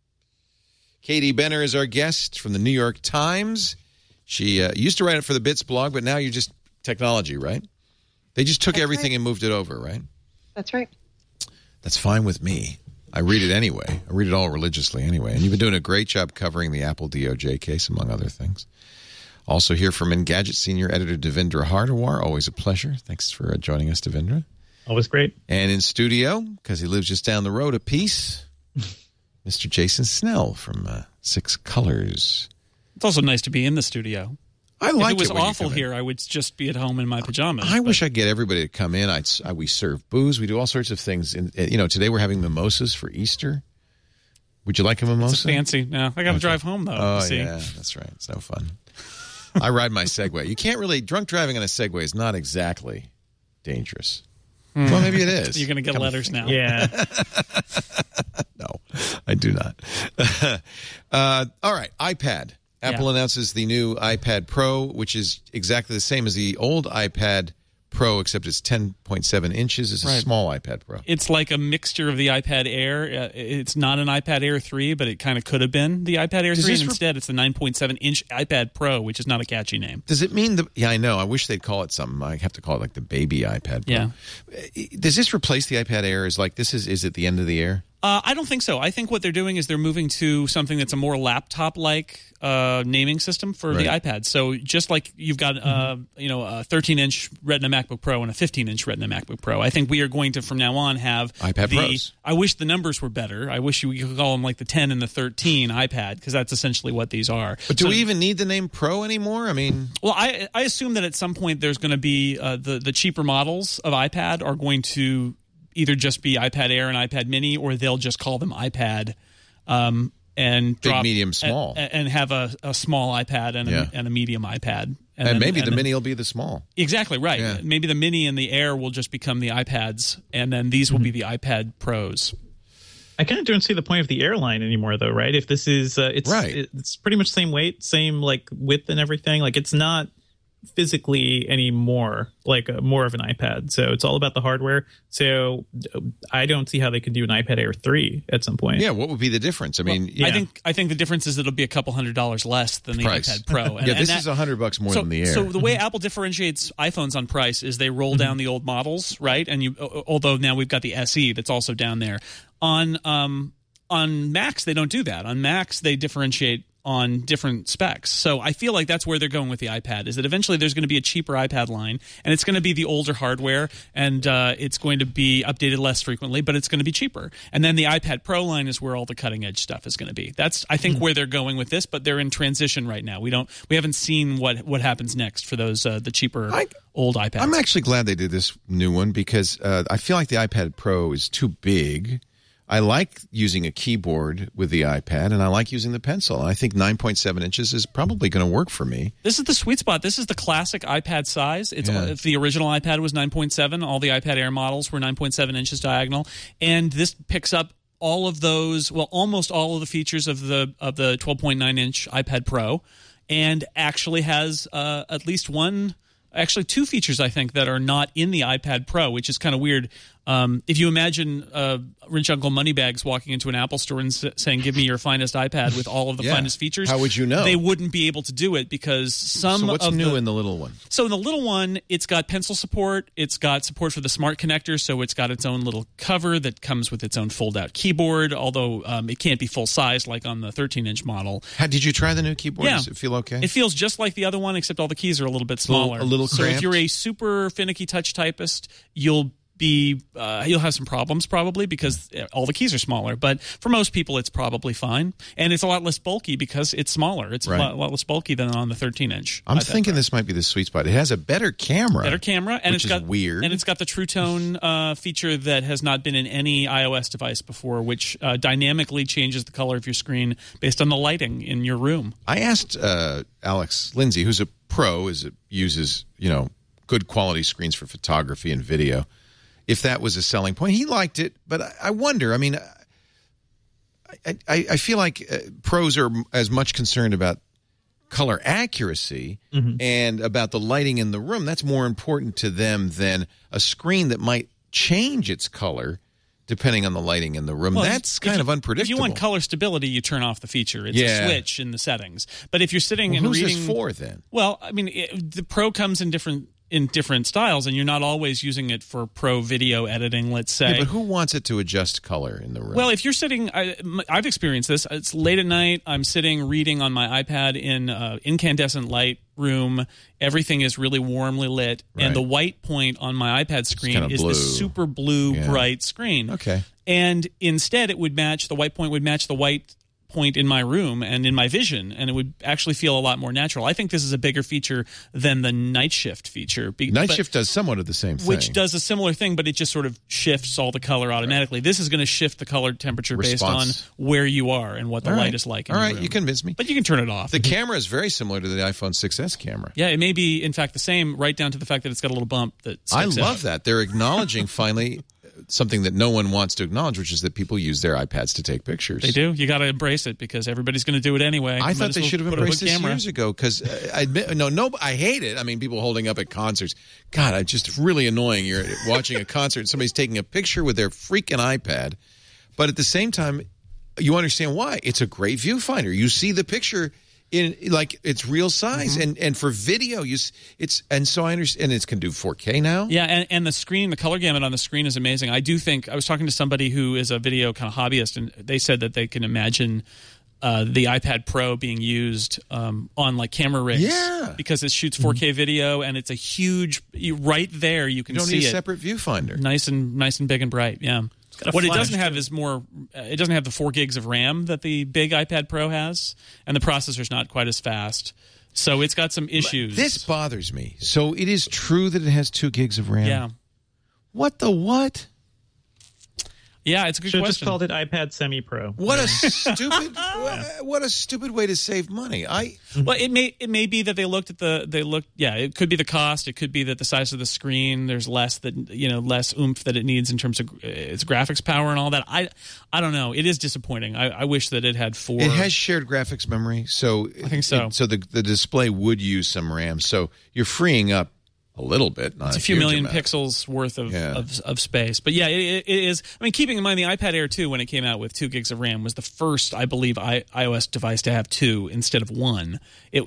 Katie Benner is our guest from the New York Times. She used to write it for the Bits blog, but now you're just technology, right? They just took everything and moved it over, right? That's right. That's fine with me. I read it anyway. I read it all religiously anyway. And you've been doing a great job covering the Apple DOJ case, among other things. Also here from Engadget Senior Editor Devindra Hardawar. Always a pleasure. Thanks for joining us, Devindra. Always great. And in studio, because he lives just down the road a piece, Mr. Jason Snell from Six Colors. It's also nice to be in the studio. I like it. If it was awful here, I would just be at home in my pajamas. I wish I'd get everybody to come in. We serve booze. We do all sorts of things. Today we're having mimosas for Easter. Would you like a mimosa? It's fancy. No, I got to drive home, though. Oh, yeah, that's right. It's no fun. I ride my Segway. You can't really... Drunk driving on a Segway is not exactly dangerous. Well, maybe it is. You're going to get letters now. Yeah. No, I do not. All right, iPad. Apple announces the new iPad Pro, which is exactly the same as the old iPad Pro, except it's 10.7 inches. It's a small iPad Pro. It's like a mixture of the iPad Air. It's not an iPad Air 3, but it kind of could have been the iPad Air 3. And instead, it's the 9.7-inch iPad Pro, which is not a catchy name. Does it mean Yeah, I know. I wish they'd call it something. I have to call it like the baby iPad Pro. Yeah. Does this replace the iPad Air? Is it the end of the Air? I don't think so. I think what they're doing is they're moving to something that's a more laptop-like naming system for the iPad. So just like you've got a 13-inch Retina MacBook Pro and a 15-inch Retina MacBook Pro, I think we are going to from now on have iPad Pros. I wish the numbers were better. I wish you could call them like the 10 and the 13 iPad, because that's essentially what these are. But do we even need the name Pro anymore? I mean, well, I assume that at some point there's going to be the cheaper models of iPad are going to either just be iPad Air and iPad Mini, or they'll just call them iPad and big, medium, small, and have a small iPad and a medium iPad. And maybe the Mini will be the small. Exactly, right. Yeah. Maybe the Mini and the Air will just become the iPads, and then these will be the iPad Pros. I kind of don't see the point of the Airline anymore, though, right? If this is, it's pretty much same weight, same width and everything. It's not physically anymore more of an iPad, so it's all about the hardware. So I don't see how they could do an iPad Air 3 at some point. Yeah, what would be the difference? I mean, I think the difference is it'll be a couple $100 less than the iPad Pro. And, this is $100 more than the Air. So the way Apple differentiates iPhones on price is they roll down the old models, right? And although now we've got the SE that's also down there. On Macs, they don't do that. On Macs, they differentiate on different specs. So I feel like that's where they're going with the iPad, is that eventually there's going to be a cheaper iPad line, and it's going to be the older hardware, and it's going to be updated less frequently, but it's going to be cheaper. And then the iPad Pro line is where all the cutting-edge stuff is going to be. That's, I think, where they're going with this, but they're in transition right now. We haven't seen what happens next for those the cheaper old iPads. I'm actually glad they did this new one, because I feel like the iPad Pro is too big. I like using a keyboard with the iPad, and I like using the pencil. And I think 9.7 inches is probably going to work for me. This is the sweet spot. This is the classic iPad size. If the original iPad was 9.7, all the iPad Air models were 9.7 inches diagonal. And this picks up all of those, well, almost all of the features of the 12.9-inch iPad Pro, and actually has at least two features, I think, that are not in the iPad Pro, which is kind of weird. If you imagine Rich Uncle Moneybags walking into an Apple store and saying, "Give me your finest iPad with all of the finest features," how would you know? They wouldn't be able to do it because some. So what's of new in the little one? So in the little one, it's got pencil support. It's got support for the smart connector, so it's got its own little cover that comes with its own fold-out keyboard. Although it can't be full size like on the 13-inch model. Did you try the new keyboard? Yeah. Does it feel okay? It feels just like the other one, except all the keys are a little bit smaller. A little so if cramped? you're a super finicky touch typist, you'll have some problems probably because all the keys are smaller. But for most people, it's probably fine, and it's a lot less bulky because it's smaller. It's a lot less bulky than on the 13-inch. I'm thinking this might be the sweet spot. It has a better camera, and which is weird, and it's got the True Tone feature that has not been in any iOS device before, which dynamically changes the color of your screen based on the lighting in your room. I asked Alex Lindsay, who's a pro, uses good quality screens for photography and video, if that was a selling point. He liked it, but I wonder, I mean, I feel like pros are as much concerned about color accuracy and about the lighting in the room. That's more important to them than a screen that might change its color depending on the lighting in the room. Well, that's kind of unpredictable. If you want color stability, you turn off the feature. It's a switch in the settings. But if you're sitting and who's reading... this for, then? Well, I mean, the Pro comes in different styles, and you're not always using it for pro video editing, let's say. Yeah, but who wants it to adjust color in the room? Well, if you're sitting, I've experienced this. It's late at night. I'm sitting reading on my iPad in incandescent light room. Everything is really warmly lit, and the white point on my iPad screen is this super blue bright screen. Okay. And instead, the white point would match the white point in my room and in my vision, and it would actually feel a lot more natural. I think this is a bigger feature than the Night Shift feature. Night Shift does somewhat of the same thing. Which does a similar thing, but it just sort of shifts all the color automatically. Right. This is going to shift the color temperature based on where you are and what the light is like in your room. You convinced me. But you can turn it off. The camera is very similar to the iPhone 6S camera. Yeah, it may be, in fact, the same, right down to the fact that it's got a little bump that sticks out. That. They're acknowledging, finally, something that no one wants to acknowledge, which is that people use their iPads to take pictures. They do. You got to embrace it because everybody's going to do it anyway. I thought they should have embraced this years ago because I hate it. I mean, people holding up at concerts. God, it's just really annoying. You're watching a concert and somebody's taking a picture with their freaking iPad, but at the same time, you understand why. It's a great viewfinder. You see the picture in like it's real size, and for video, so I understand, and it can do 4K now. Yeah, and the screen, the color gamut on the screen is amazing. I do think I was talking to somebody who is a video kind of hobbyist, and they said that they can imagine the iPad Pro being used on like camera rigs, because it shoots 4K video, and it's a huge right there. You can see it. You don't need a separate viewfinder. Nice and big and bright. Yeah. What it doesn't have is more. It doesn't have the 4 gigs of RAM that the big iPad Pro has, and the processor's not quite as fast. So it's got some issues. This bothers me. So it is true that it has 2 gigs of RAM. Yeah. What the what? Yeah, it's a good question. Should have just called it iPad Semi Pro. What a stupid! What a stupid way to save money. Well, it may be that they looked. Yeah, it could be the cost. It could be that the size of the screen. There's less oomph that it needs in terms of its graphics power and all that. I don't know. It is disappointing. I wish that it had 4. It has shared graphics memory, so I think so. So the display would use some RAM. So you're freeing up a little bit. Not it's a few million pixels worth of space. But yeah, it is. I mean, keeping in mind the iPad Air 2, when it came out with 2 gigs of RAM, was the first, I believe, iOS device to have 2 instead of 1.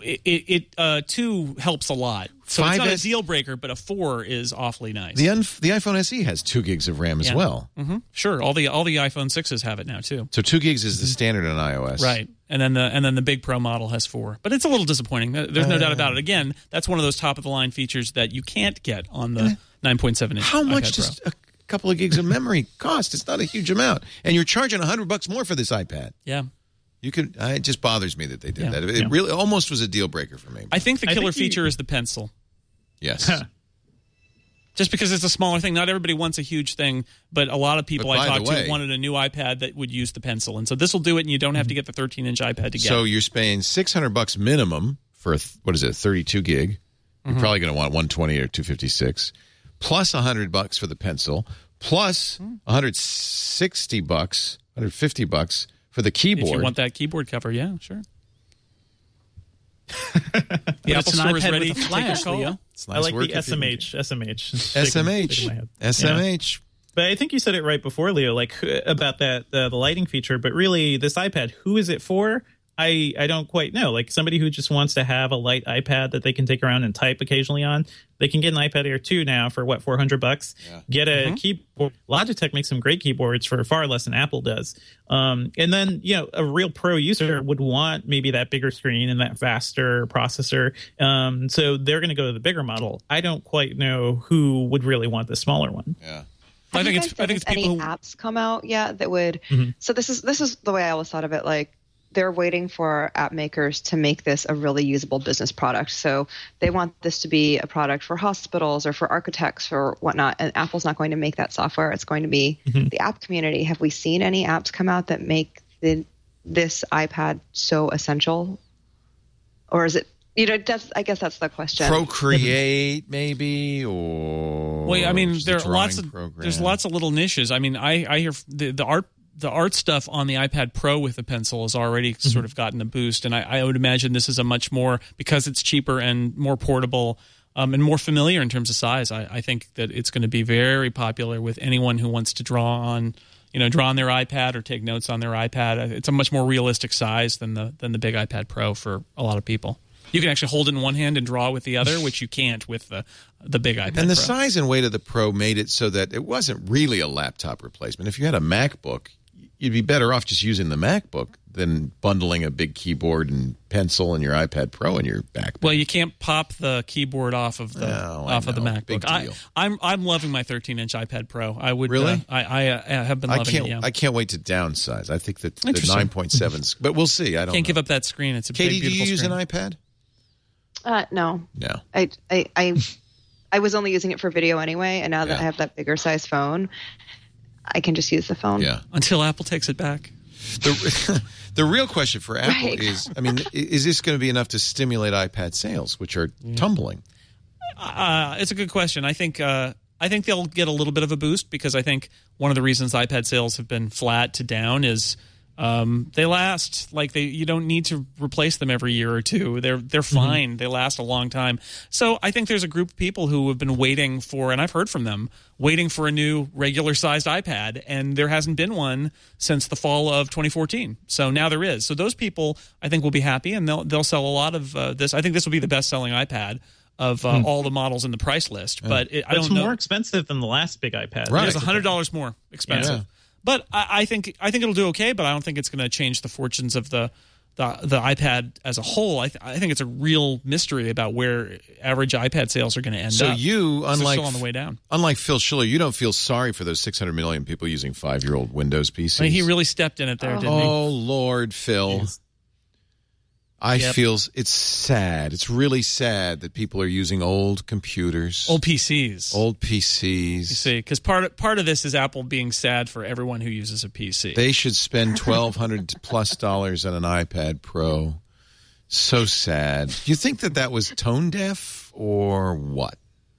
2 helps a lot. So it's not a deal breaker, but a 4 is awfully nice. The iPhone SE has 2 gigs of RAM as well. Mm-hmm. Sure, all the iPhone 6s have it now too. So 2 gigs is the standard on iOS, right? And then the big Pro model has 4. But it's a little disappointing. There's no doubt about it. Again, that's one of those top of the line features that you can't get on the 9.7 inch. How much iPad does Pro. a couple of gigs of memory cost? It's not a huge amount, and you're charging $100 more for this iPad. Yeah. It just bothers me that they did that. It really almost was a deal breaker for me. I think the killer feature is the pencil. Yes. Just because it's a smaller thing. Not everybody wants a huge thing, but a lot of people I talked to wanted a new iPad that would use the pencil. And so this will do it, and you don't have to get the 13-inch iPad to get it. So you're paying $600 minimum for, 32 gig. You're probably going to want 120 or 256, plus $100 for the pencil, plus $160, $150 for the keyboard. If you want that keyboard cover, yeah, sure. The Apple Store is ready to take your call. It's nice. I like the SMH. But I think you said it right before, Leo, like about that the lighting feature. But really, this iPad, who is it for? I don't quite know. Like somebody who just wants to have a light iPad that they can take around and type occasionally on, they can get an iPad Air 2 now for what, $400? Yeah. Get a keyboard. Logitech makes some great keyboards for far less than Apple does. And then, a real pro user would want maybe that bigger screen and that faster processor. So they're going to go to the bigger model. I don't quite know who would really want the smaller one. Yeah. I think it's people any apps come out yet that would. So this is the way I always thought of it. Like, they're waiting for app makers to make this a really usable business product. So they want this to be a product for hospitals or for architects or whatnot. And Apple's not going to make that software. It's going to be the app community. Have we seen any apps come out that make this iPad so essential? Or is it, I guess that's the question. Procreate, maybe, or well, I mean, there's lots of little niches. I mean, I hear the art stuff on the iPad Pro with the pencil has already sort of gotten a boost, and I would imagine this is a much more, because it's cheaper and more portable and more familiar in terms of size. I think that it's going to be very popular with anyone who wants to draw on their iPad or take notes on their iPad. It's a much more realistic size than the big iPad Pro for a lot of people. You can actually hold it in one hand and draw with the other, which you can't with the big iPad Pro. And the size and weight of the Pro made it so that it wasn't really a laptop replacement. If you had a MacBook, you'd be better off just using the MacBook than bundling a big keyboard and pencil and your iPad Pro in your backpack. Well, you can't pop the keyboard off of the MacBook. Big deal. I'm loving my 13-inch iPad Pro. I would really. I have been loving it. Yeah. I can't wait to downsize. I think that the 9.7s, but we'll see. I don't can't give up that screen. It's a Katie, big, beautiful do you use screen. an iPad? No. No. I was only using it for video anyway, and now that I have that bigger size phone, I can just use the phone. Yeah. Until Apple takes it back. The real question for Apple is, is this going to be enough to stimulate iPad sales, which are tumbling? It's a good question. I think they'll get a little bit of a boost, because I think one of the reasons iPad sales have been flat to down is they last. Like, you don't need to replace them every year or two. They're fine. They last a long time. So I think there's a group of people who have been waiting for, and I've heard from them, waiting for a new regular-sized iPad, and there hasn't been one since the fall of 2014. So now there is. So those people, I think, will be happy, and they'll sell a lot of this. I think this will be the best-selling iPad of all the models in the price list. But I don't know. It's more expensive than the last big iPad. Right. It's $100 more expensive. Yeah. But I think it'll do okay, but I don't think it's going to change the fortunes of the iPad as a whole. I think it's a real mystery about where average iPad sales are going to end up. So you, unlike still on the way down. Unlike Phil Schiller, you don't feel sorry for those 600 million people using 5-year-old Windows PCs. I mean, he really stepped in it there, didn't he? Oh, Lord, Phil. Jeez. I feel it's sad. It's really sad that people are using old computers. Old PCs. You see, because part of this is Apple being sad for everyone who uses a PC. They should spend $1,200+ on an iPad Pro. So sad. Do you think that was tone deaf or what?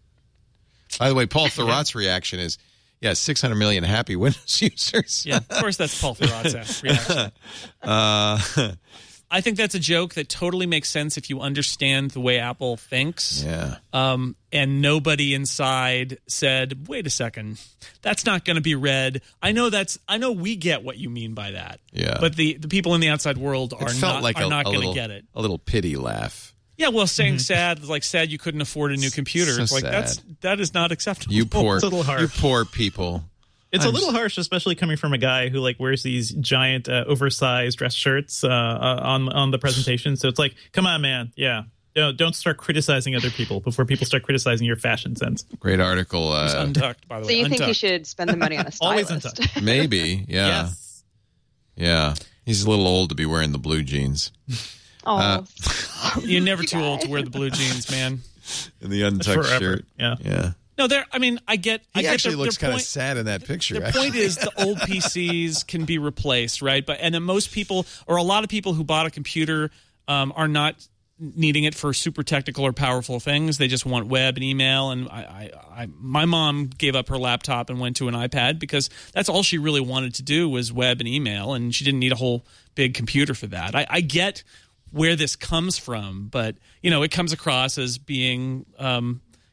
By the way, Paul Thurrott's reaction is, 600 million happy Windows users. Yeah, of course that's Paul Thurrott's reaction. I think that's a joke that totally makes sense if you understand the way Apple thinks. Yeah. And nobody inside said, "Wait a second, that's not going to be read." I know we get what you mean by that. Yeah. But the people in the outside world are not going to get it. A little pity laugh. Yeah, well, saying sad you couldn't afford a new computer. So it's like sad. that is not acceptable. You poor, it's a little harsh. You poor people. It's a little harsh, especially coming from a guy who wears these giant oversized dress shirts on the presentation. So it's like, come on, man. Yeah. Don't start criticizing other people before people start criticizing your fashion sense. Great article. He's untucked, by the way. So you think you should spend the money on a stylist? Always untucked. Maybe, yeah. Yes. Yeah. He's a little old to be wearing the blue jeans. Oh. You're never too old to wear the blue jeans, man. And the untucked shirt. Yeah. No, I get. He actually looks kind of point, sad in that picture. The point is, the old PCs can be replaced, right? And then most people, or a lot of people who bought a computer, are not needing it for super technical or powerful things. They just want web and email. And my mom gave up her laptop and went to an iPad because that's all she really wanted to do was web and email, and she didn't need a whole big computer for that. I get where this comes from, but it comes across as being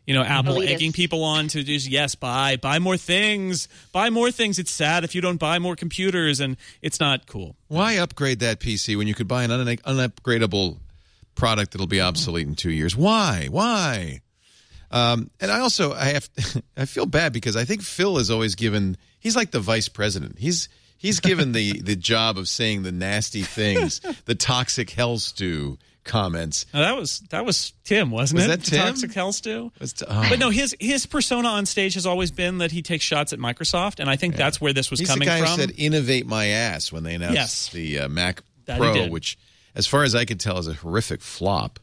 Apple Elitist. egging people on to just, buy more things. Buy more things. It's sad if you don't buy more computers, and it's not cool. Why upgrade that PC when you could buy an unupgradable product that'll be obsolete in 2 years? Why? And I feel bad because I think Phil is always given. He's like the vice president. He's given the job of saying the nasty things, the toxic hell stew comments. That was Tim, wasn't it? Was that Tim? Toxic hell stew? But no, his persona on stage has always been that he takes shots at Microsoft, and I think that's where this was coming from. He's the guy who said "innovate my ass" when they announced the Mac Pro, which, as far as I could tell, is a horrific flop.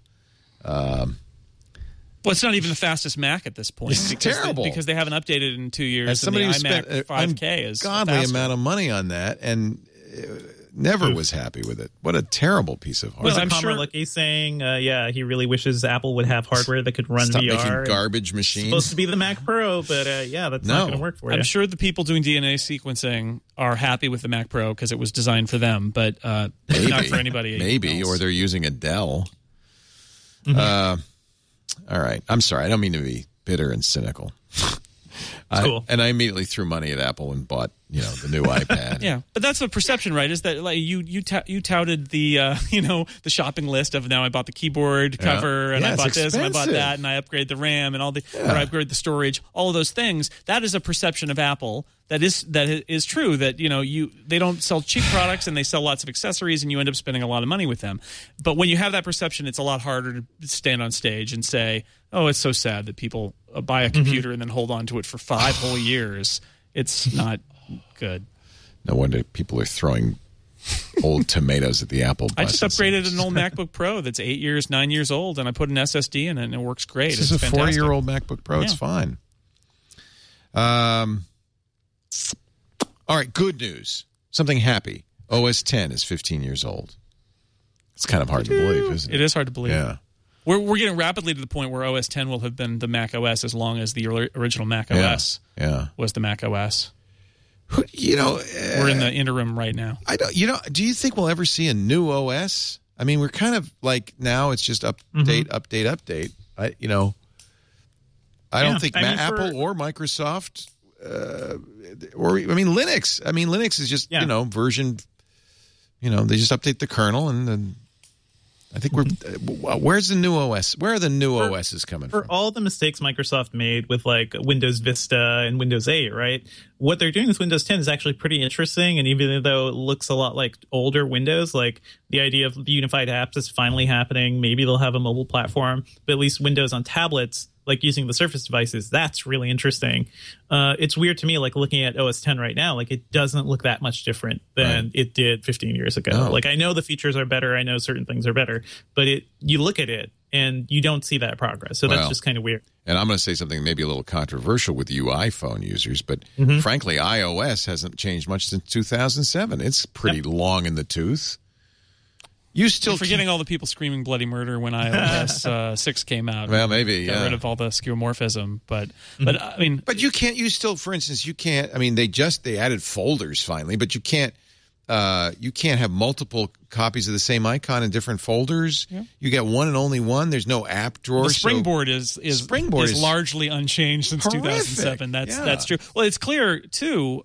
Well, it's not even the fastest Mac at this point. It's terrible because they haven't updated it in 2 years. As somebody who and the spent iMac 5K is godly faster. amount of money on that and never was happy with it. What a terrible piece of hardware. Was I'm sure Lucky saying, he really wishes Apple would have hardware that could run Stop VR. making garbage machines. It's supposed to be the Mac Pro, but that's not going to work for you. I'm sure the people doing DNA sequencing are happy with the Mac Pro because it was designed for them, but not for anybody Maybe, else. or they're using a Dell. All right. I'm sorry. I don't mean to be bitter and cynical. Cool. And I immediately threw money at Apple and bought, the new iPad. Yeah, but that's the perception, right? Is that like you touted the the shopping list of now I bought the keyboard cover and I bought this and I bought that and I upgrade the RAM and or I upgrade the storage, all of those things. That is a perception of Apple that is true. That they don't sell cheap products and they sell lots of accessories and you end up spending a lot of money with them. But when you have that perception, it's a lot harder to stand on stage and say, "Oh, it's so sad that people buy a computer and then hold on to it for 5 whole years." It's not good. No wonder people are throwing old tomatoes at the Apple bus. I just upgraded an old MacBook Pro that's 9 years old, and I put an SSD in it, and it works great. This is a 4-year-old MacBook Pro. Yeah. It's fine. All right, good news. Something happy. OS X is 15 years old. It's kind of hard to believe, isn't it? It is hard to believe. Yeah. We're getting rapidly to the point where OS X will have been the Mac OS as long as the original Mac OS was the Mac OS. We're in the interim right now. Do you think we'll ever see a new OS? I mean, we're kind of like now it's just update. I don't think Apple or Microsoft Linux. I mean, Linux is just version. They just update the kernel and then. I think where's the new OS? Where are the new OSs coming from? For all the mistakes Microsoft made with like Windows Vista and Windows 8, right? What they're doing with Windows 10 is actually pretty interesting. And even though it looks a lot like older Windows, like the idea of unified apps is finally happening. Maybe they'll have a mobile platform, but at least Windows on tablets, like using the Surface devices, that's really interesting. It's weird to me, like looking at OS X right now, like it doesn't look that much different than it did 15 years ago. No. Like I know the features are better, I know certain things are better, but you look at it and you don't see that progress. So that's just kind of weird. And I'm going to say something maybe a little controversial with you iPhone users, but frankly, iOS hasn't changed much since 2007. It's pretty long in the tooth. You're forgetting all the people screaming bloody murder when iOS 6 came out. Well, maybe, got rid of all the skeuomorphism, but I mean, but you can't. You still, for instance, you can't. I mean, they added folders finally, but you can't. You can't have multiple copies of the same icon in different folders. Yeah. You get one and only one. There's no app drawer. The Springboard is largely unchanged since horrific. 2007. That's true. Well, it's clear too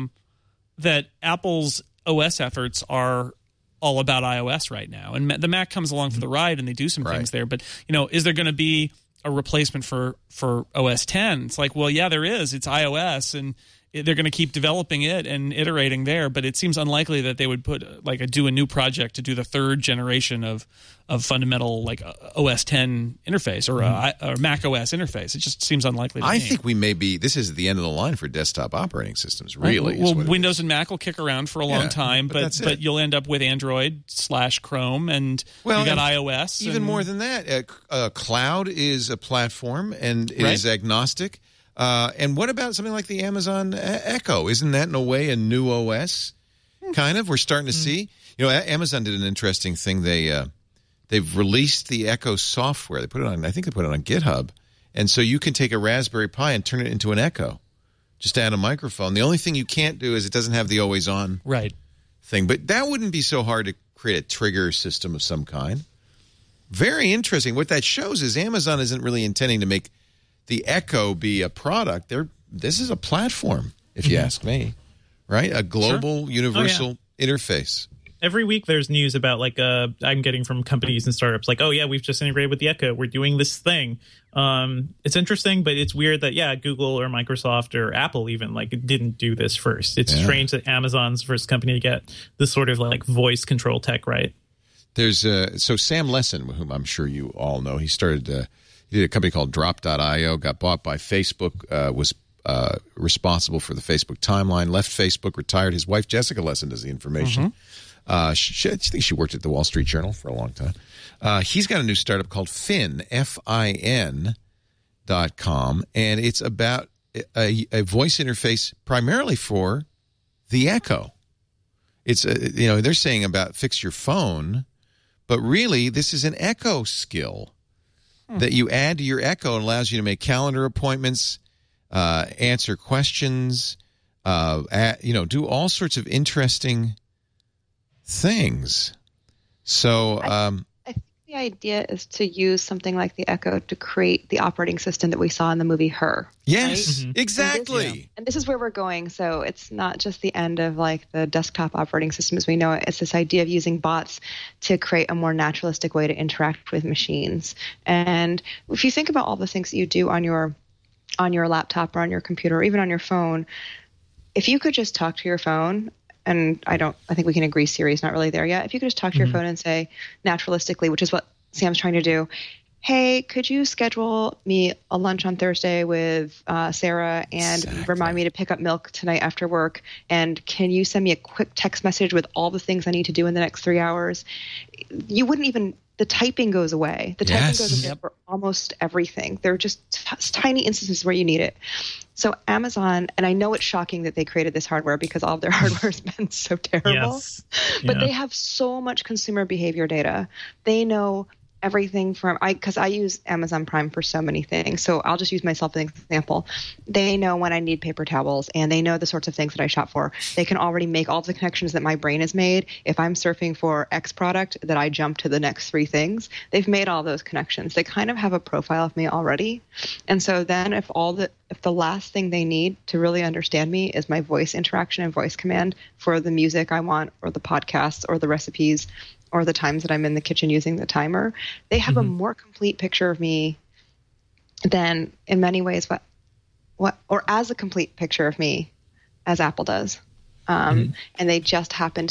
that Apple's OS efforts are all about iOS right now, and the Mac comes along for the ride, and they do some things there. But is there going to be a replacement for OS X? It's like, well, yeah, there is. It's iOS, and they're going to keep developing it and iterating there. But it seems unlikely that they would do a new project to do the third generation of fundamental like OS X interface or Mac OS interface. It just seems unlikely to me. I think we may be. This is the end of the line for desktop operating systems. Really, well, Windows and Mac will kick around for a long time, but you'll end up with Android/Chrome, and you got iOS. Even more than that, cloud is a platform and it is agnostic. And what about something like the Amazon Echo? Isn't that in a way a new OS? Kind of. We're starting to see. Amazon did an interesting thing. They've released the Echo software. They put it on. I think they put it on GitHub, and so you can take a Raspberry Pi and turn it into an Echo. Just add a microphone. The only thing you can't do is it doesn't have the always on thing. But that wouldn't be so hard to create a trigger system of some kind. Very interesting. What that shows is Amazon isn't really intending to make the Echo be a product. This is a platform, if you ask me, right? A global, universal interface. Every week there's news about I'm getting from companies and startups like, oh yeah, we've just integrated with the Echo. We're doing this thing. It's interesting, but it's weird that Google or Microsoft or Apple even didn't do this first. It's strange that Amazon's first company to get this sort of voice control tech right. There's so Sam Lessin, whom I'm sure you all know, he started he did a company called Drop.io, got bought by Facebook, was responsible for the Facebook timeline, left Facebook, retired. His wife Jessica Lessin does the information. I think she worked at the Wall Street Journal for a long time. He's got a new startup called Fin, FIN.com, and it's about a voice interface primarily for the Echo. It's they're saying about fix your phone, but really this is an Echo skill that you add to your Echo and allows you to make calendar appointments, answer questions, do all sorts of interesting things. So I think the idea is to use something like the Echo to create the operating system that we saw in the movie Her. Yes, right? Exactly. And this is where we're going. So it's not just the end of the desktop operating system as we know it. It's this idea of using bots to create a more naturalistic way to interact with machines. And if you think about all the things that you do on your laptop or on your computer or even on your phone, if you could just talk to your phone, and I think we can agree Siri's not really there yet. If you could just talk to your phone and say naturalistically, which is what Sam's trying to do, hey, could you schedule me a lunch on Thursday with Sarah and remind me to pick up milk tonight after work? And can you send me a quick text message with all the things I need to do in the next 3 hours? You wouldn't even – the typing goes away. The typing goes away for almost everything. There are just tiny instances where you need it. So Amazon, and I know it's shocking that they created this hardware because all of their hardware has been so terrible, but they have so much consumer behavior data. They know everything from because I use Amazon Prime for so many things. So I'll just use myself as an example. They know when I need paper towels, and they know the sorts of things that I shop for. They can already make all the connections that my brain has made. If I'm surfing for X product, that I jump to the next 3 things. They've made all those connections. They kind of have a profile of me already. And so then if the last thing they need to really understand me is my voice interaction and voice command for the music I want or the podcasts or the recipes or the times that I'm in the kitchen using the timer, they have a more complete picture of me than in many ways or as a complete picture of me as Apple does. And they just happened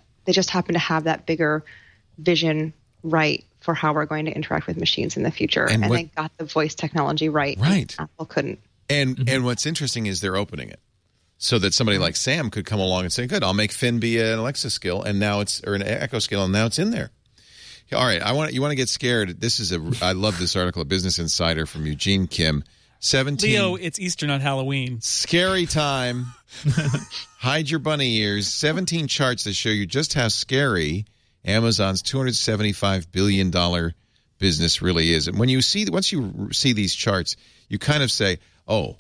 to have that bigger vision right for how we're going to interact with machines in the future. And they got the voice technology right. Apple couldn't. And what's interesting is they're opening it so that somebody like Sam could come along and say, good, I'll make Fin be an Alexa skill or an Echo skill, and now it's in there. All right, you want to get scared. I love this article at Business Insider from Eugene Kim. 17 Leo, it's Easter, not Halloween. Scary time. Hide your bunny ears. 17 charts that show you just how scary Amazon's $275 billion business really is. And once you see these charts, you kind of say, oh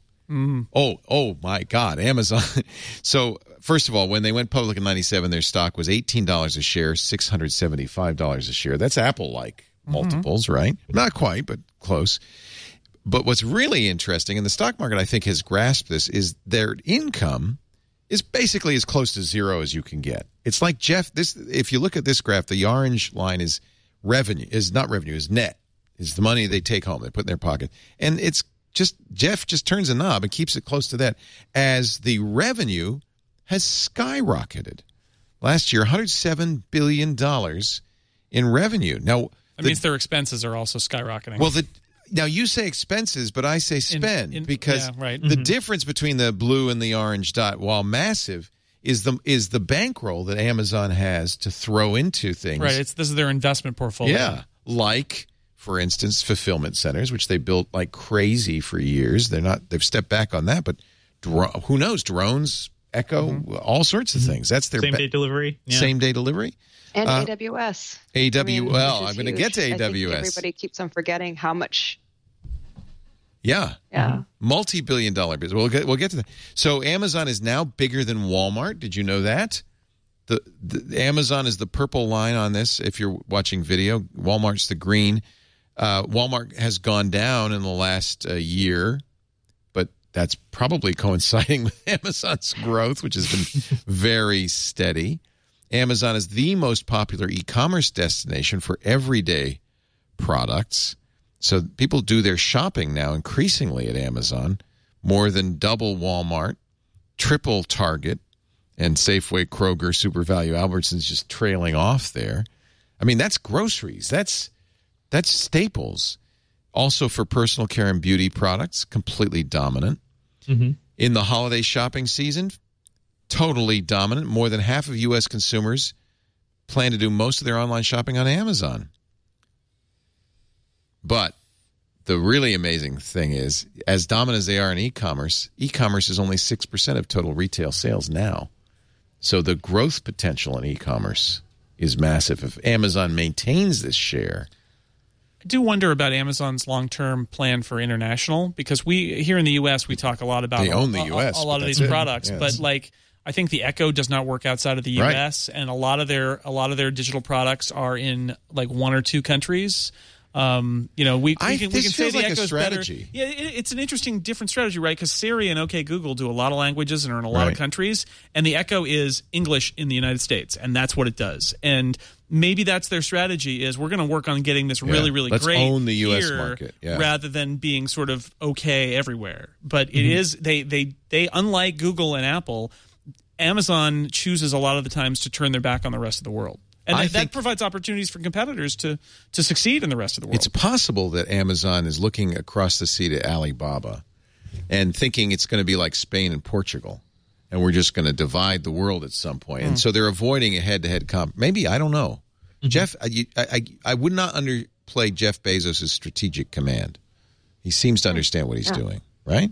my God, Amazon. So first of all, when they went public in 97, their stock was $18 a share, $675 a share. That's Apple-like multiples, right? Not quite, but close. But what's really interesting, and the stock market I think has grasped this, is their income is basically as close to zero as you can get. It's like if you look at this graph, the orange line is net, is the money they take home, they put in their pocket. And it's Jeff just turns a knob and keeps it close to that as the revenue has skyrocketed. Last year, $107 billion in revenue. Now, that means their expenses are also skyrocketing. Well, now you say expenses, but I say spend because the difference between the blue and the orange dot, while massive, is the bankroll that Amazon has to throw into things. Right. This is their investment portfolio. Yeah, like, for instance, fulfillment centers, which they built like crazy for years. They've stepped back on that, but who knows? Drones, Echo, all sorts of things. That's their same-day delivery. Yeah. Same-day delivery. And AWS. I'm going to get to AWS. I think everybody keeps on forgetting how much. Yeah. Multi-billion-dollar business. We'll get to that. So Amazon is now bigger than Walmart. Did you know that? The Amazon is the purple line on this. If you're watching video, Walmart's the green. Walmart has gone down in the last year, but that's probably coinciding with Amazon's growth, which has been very steady. Amazon is the most popular e-commerce destination for everyday products. So people do their shopping now increasingly at Amazon, more than double Walmart, triple Target, and Safeway, Kroger, Super Value, Albertsons just trailing off there. I mean, that's groceries. That's staples. Also for personal care and beauty products, completely dominant. Mm-hmm. In the holiday shopping season, totally dominant. More than half of U.S. consumers plan to do most of their online shopping on Amazon. But the really amazing thing is, as dominant as they are in e-commerce is only 6% of total retail sales now. So the growth potential in e-commerce is massive. If Amazon maintains this share. I do wonder about Amazon's long-term plan for international, because we here in the U.S. we talk a lot about they own the U.S. a lot of these products, yes. But like I think the Echo does not work outside of the U.S. and a lot of their digital products are in like one or two countries. We can say the Echo's better. Yeah, it's an interesting, different strategy, right? Because Siri and OK Google do a lot of languages and are in a lot of countries, and the Echo is English in the United States, and that's what it does. And maybe that's their strategy: is we're going to work on getting this really, really Let's great own the U.S. here, market, rather than being sort of okay everywhere. But it is they unlike Google and Apple, Amazon chooses a lot of the times to turn their back on the rest of the world. And that provides opportunities for competitors to succeed in the rest of the world. It's possible that Amazon is looking across the sea to Alibaba and thinking it's going to be like Spain and Portugal, and we're just going to divide the world at some point. And so they're avoiding a head-to-head comp. Maybe, I don't know. Jeff, I would not underplay Jeff Bezos' strategic command. He seems to understand what he's doing, right?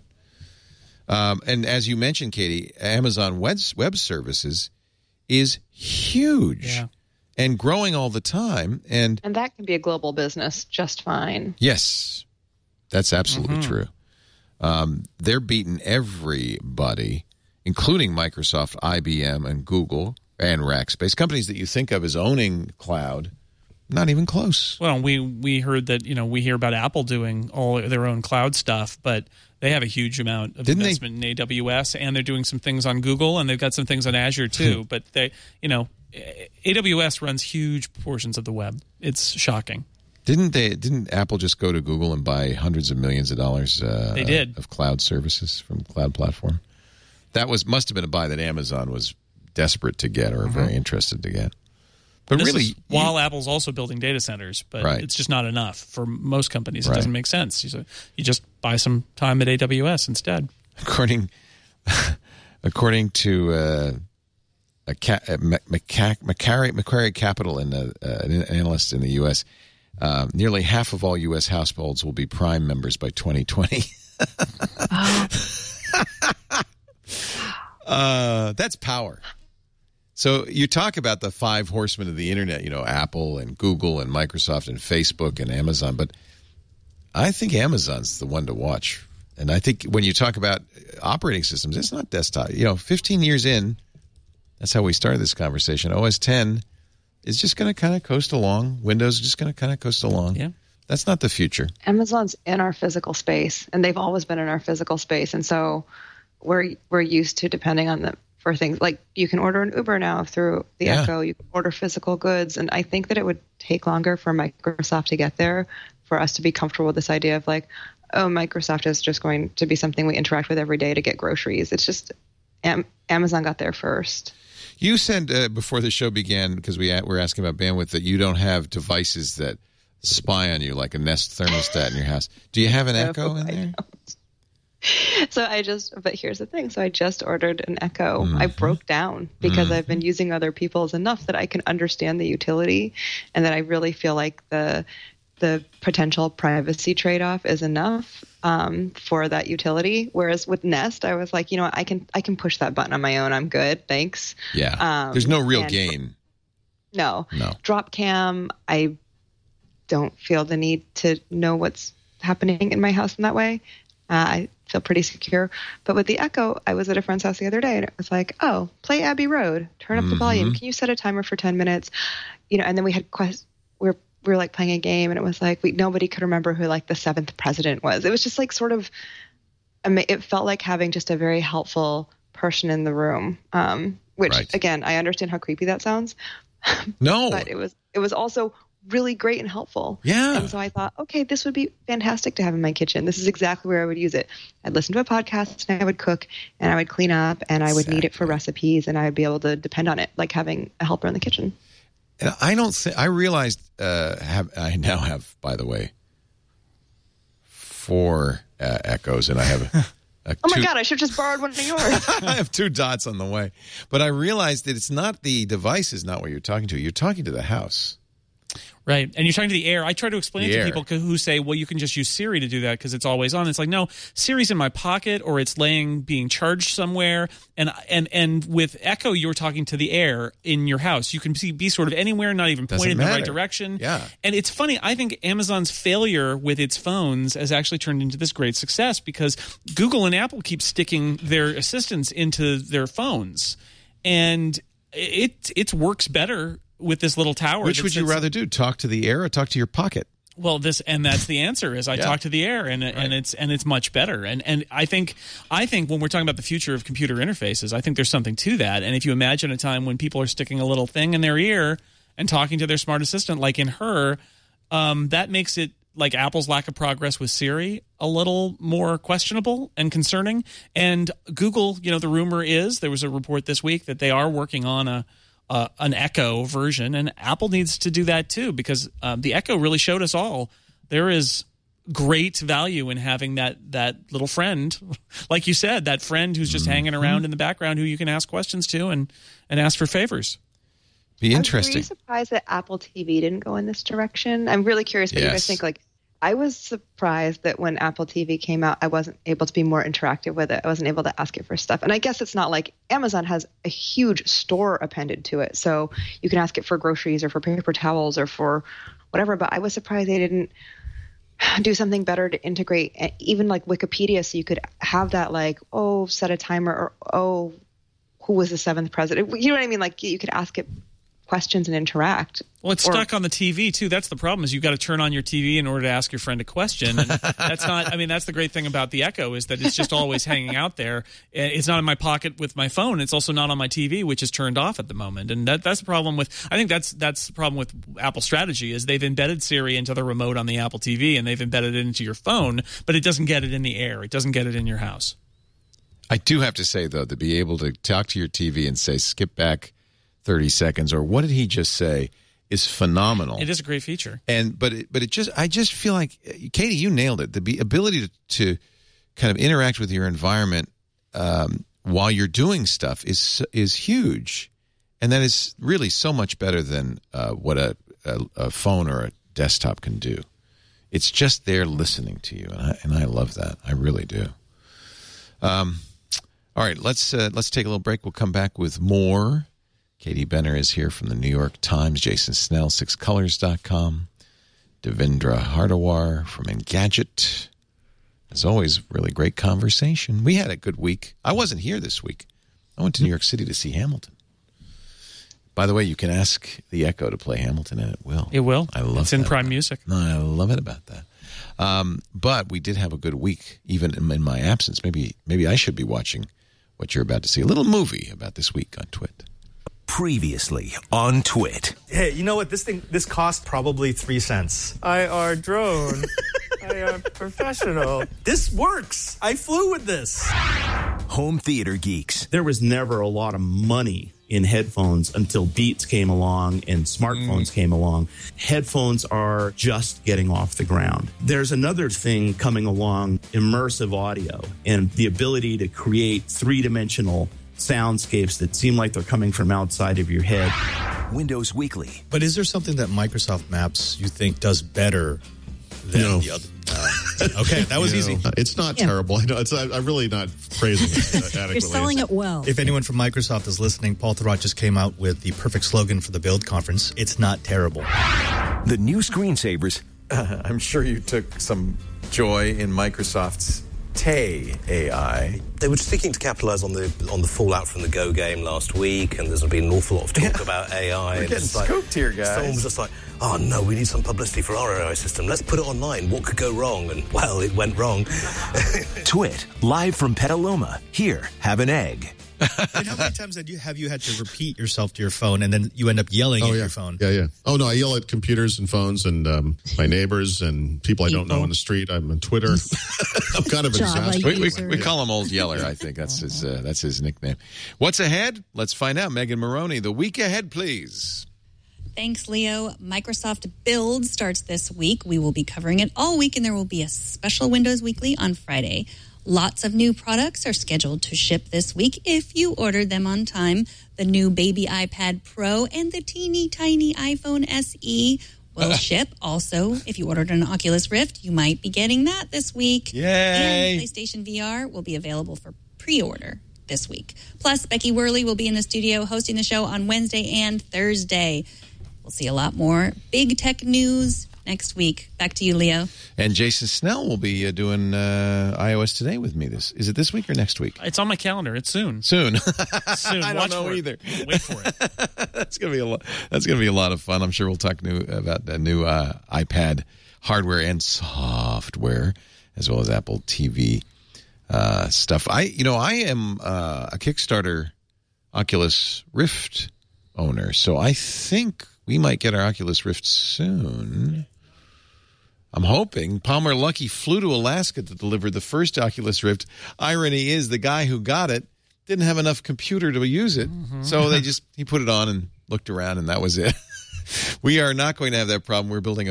And as you mentioned, Katie, Amazon Web Services is huge. Yeah. And growing all the time. And that can be a global business just fine. Yes, that's absolutely true. They're beating everybody, including Microsoft, IBM, and Google, and Rackspace, companies that you think of as owning cloud. Not even close. Well, we heard that, we hear about Apple doing all their own cloud stuff, but they have a huge amount of investment in AWS, and they're doing some things on Google, and they've got some things on Azure too. But they, AWS runs huge portions of the web. It's shocking. Didn't Apple just go to Google and buy hundreds of millions of dollars they did. Of cloud services from cloud platform? That must have been a buy that Amazon was desperate to get or very interested to get. But really, while Apple's also building data centers, but it's just not enough for most companies. It doesn't make sense. You just buy some time at AWS instead. According to Macquarie Capital, an analyst in the U.S., nearly half of all U.S. households will be Prime members by 2020. That's power. So you talk about the five horsemen of the internet, Apple and Google and Microsoft and Facebook and Amazon, but I think Amazon's the one to watch. And I think when you talk about operating systems, it's not desktop. 15 years in, that's how we started this conversation. OS 10 is just going to kind of coast along. Windows is just going to kind of coast along. Yeah. That's not the future. Amazon's in our physical space, and they've always been in our physical space. And so we're used to depending on them for things like you can order an Uber now through the Echo. You can order physical goods. And I think that it would take longer for Microsoft to get there, for us to be comfortable with this idea of like, oh, Microsoft is just going to be something we interact with every day to get groceries. It's just Amazon got there first. You said before the show began, because we were asking about bandwidth, that you don't have devices that spy on you like a Nest thermostat in your house. Do you have an Echo in there? But here's the thing. So I just ordered an Echo. I broke down because I've been using other people's enough that I can understand the utility, and that I really feel like the potential privacy trade-off is enough for that utility. Whereas with Nest, I was like, I can push that button on my own. I'm good. Thanks. Yeah. There's no real gain. No. Drop Cam, I don't feel the need to know what's happening in my house in that way. I feel pretty secure. But with the Echo, I was at a friend's house the other day, and it was like, oh, play Abbey Road. Turn up the volume. Can you set a timer for 10 minutes? And then we we were like playing a game, and it was like nobody could remember who like the 7th president was. It was just like sort of, it felt like having just a very helpful person in the room, which again, I understand how creepy that sounds. No, but it was also really great and helpful. Yeah. And so I thought, okay, this would be fantastic to have in my kitchen. This is exactly where I would use it. I'd listen to a podcast and I would cook and I would clean up and I would need it for recipes and I would be able to depend on it, like having a helper in the kitchen. And I realized, I now have, by the way, 4 Echoes, and I have oh my God, I should have just borrowed one of yours. I have 2 Dots on the way. But I realized that it's not the device is not what you're talking to. You're talking to the house. Right. And you're talking to the Air. I try to explain it to people who say, well, you can just use Siri to do that because it's always on. It's like, no, Siri's in my pocket or it's being charged somewhere. And with Echo, you're talking to the Air in your house. You can be sort of anywhere, not even pointed in the right direction. Yeah. And it's funny. I think Amazon's failure with its phones has actually turned into this great success because Google and Apple keep sticking their assistants into their phones. And it works better with this little tower. Which would you rather do? Talk to the Air or talk to your pocket? Well, that's the answer is I talk to the Air and it's much better. And I think when we're talking about the future of computer interfaces, I think there's something to that. And if you imagine a time when people are sticking a little thing in their ear and talking to their smart assistant, like in Her, that makes it, like Apple's lack of progress with Siri, a little more questionable and concerning. And Google, the rumor is, there was a report this week that they are working on an Echo version, and Apple needs to do that too because the Echo really showed us all there is great value in having that little friend, like you said, that friend who's just hanging around in the background who you can ask questions to and ask for favors. Be interesting. I was really surprised that Apple TV didn't go in this direction. I'm really curious what you guys think. Like, I was surprised that when Apple TV came out, I wasn't able to be more interactive with it. I wasn't able to ask it for stuff. And I guess it's not like Amazon has a huge store appended to it. So you can ask it for groceries or for paper towels or for whatever. But I was surprised they didn't do something better to integrate even like Wikipedia. So you could have that like, set a timer or, who was the 7th president? You know what I mean? Like you could ask it questions and interact. Well, it's stuck on the TV too. That's the problem, is you've got to turn on your TV in order to ask your friend a question. And that's not, that's the great thing about the Echo, is that it's just always hanging out there. It's not in my pocket with my phone. It's also not on my TV, which is turned off at the moment. And that's the problem with, I think that's the problem with Apple's strategy, is they've embedded Siri into the remote on the Apple TV and they've embedded it into your phone, but it doesn't get it in the Air. It doesn't get it in your house. I do have to say, though, to be able to talk to your TV and say, skip back 30 seconds, or what did he just say, is phenomenal. It is a great feature. But I just feel like, Katie, you nailed it. The ability to kind of interact with your environment while you're doing stuff is huge, and that is really so much better than what a phone or a desktop can do. It's just there listening to you, and I love that. I really do. All right, let's take a little break. We'll come back with more. Katie Benner is here from the New York Times. Jason Snell, sixcolors.com. Devendra Hardawar from Engadget. As always, really great conversation. We had a good week. I wasn't here this week. I went to New York City to see Hamilton. By the way, you can ask the Echo to play Hamilton, and it will. It will. I love it. It's in Prime Music. No, I love it about that. But we did have a good week, even in my absence. Maybe I should be watching what you're about to see. A little movie about this week on Twit. Previously on Twit. Hey, you know what? This cost probably 3 cents. I are drone. I are professional. This works. I flew with this. Home theater geeks. There was never a lot of money in headphones until Beats came along and smartphones came along. Headphones are just getting off the ground. There's another thing coming along, immersive audio, and the ability to create three-dimensional soundscapes that seem like they're coming from outside of your head. Windows Weekly. But is there something that Microsoft Maps you think does better than the other? Okay, that was easy. It's not terrible. I know I'm really not praising it adequately. You're selling it well. If anyone from Microsoft is listening, Paul Thurrott just came out with the perfect slogan for the Build conference. It's not terrible. The new screensavers. I'm sure you took some joy in Microsoft's Tay AI. They were seeking to capitalize on the fallout from the Go game last week, and there's been an awful lot of talk about AI. We're getting scooped here, guys. Someone was just like, oh no, we need some publicity for our AI system. Let's put it online. What could go wrong? And, well, it went wrong. Twit, live from Petaluma. Here, have an egg. And how many times have you had to repeat yourself to your phone and then you end up yelling at your phone? Yeah. Oh, no, I yell at computers and phones and my neighbors and people I don't know on the street. I'm on Twitter. I'm kind of a disaster. We call him Old Yeller, I think. That's his nickname. What's ahead? Let's find out. Megan Maroney, the week ahead, please. Thanks, Leo. Microsoft Build starts this week. We will be covering it all week, and there will be a special Windows Weekly on Friday. Lots of new products are scheduled to ship this week if you ordered them on time. The new baby iPad Pro and the teeny tiny iPhone SE will ship. Also, if you ordered an Oculus Rift, you might be getting that this week. Yay! And PlayStation VR will be available for pre-order this week. Plus, Becky Worley will be in the studio hosting the show on Wednesday and Thursday. We'll see a lot more big tech news next week. Back to you, Leo. And Jason Snell will be doing iOS Today with me. Is it this week or next week? It's on my calendar. It's soon. Soon. I don't know either. Wait for it. That's gonna be a lot of fun. I'm sure we'll talk about the new iPad hardware and software, as well as Apple TV stuff. I am a Kickstarter Oculus Rift owner, so I think we might get our Oculus Rift soon. I'm hoping. Palmer Luckey flew to Alaska to deliver the first Oculus Rift. Irony is the guy who got it didn't have enough computer to use it. Mm-hmm. So he put it on and looked around, and that was it. We are not going to have that problem. We're building a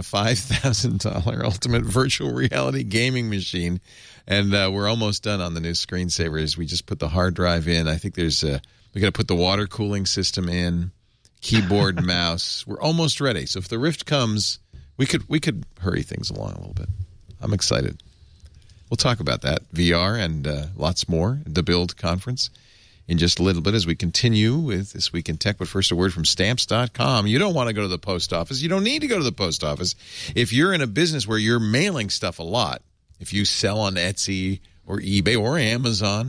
$5,000 ultimate virtual reality gaming machine, and we're almost done on the new screensavers. We just put the hard drive in. I think we got to put the water cooling system in. Keyboard, mouse. We're almost ready. So if the Rift comes, we could hurry things along a little bit. I'm excited. We'll talk about that, VR, and lots more at the Build conference in just a little bit as we continue with This Week in Tech. But first, a word from Stamps.com. You don't want to go to the post office. You don't need to go to the post office. If you're in a business where you're mailing stuff a lot, if you sell on Etsy or eBay or Amazon,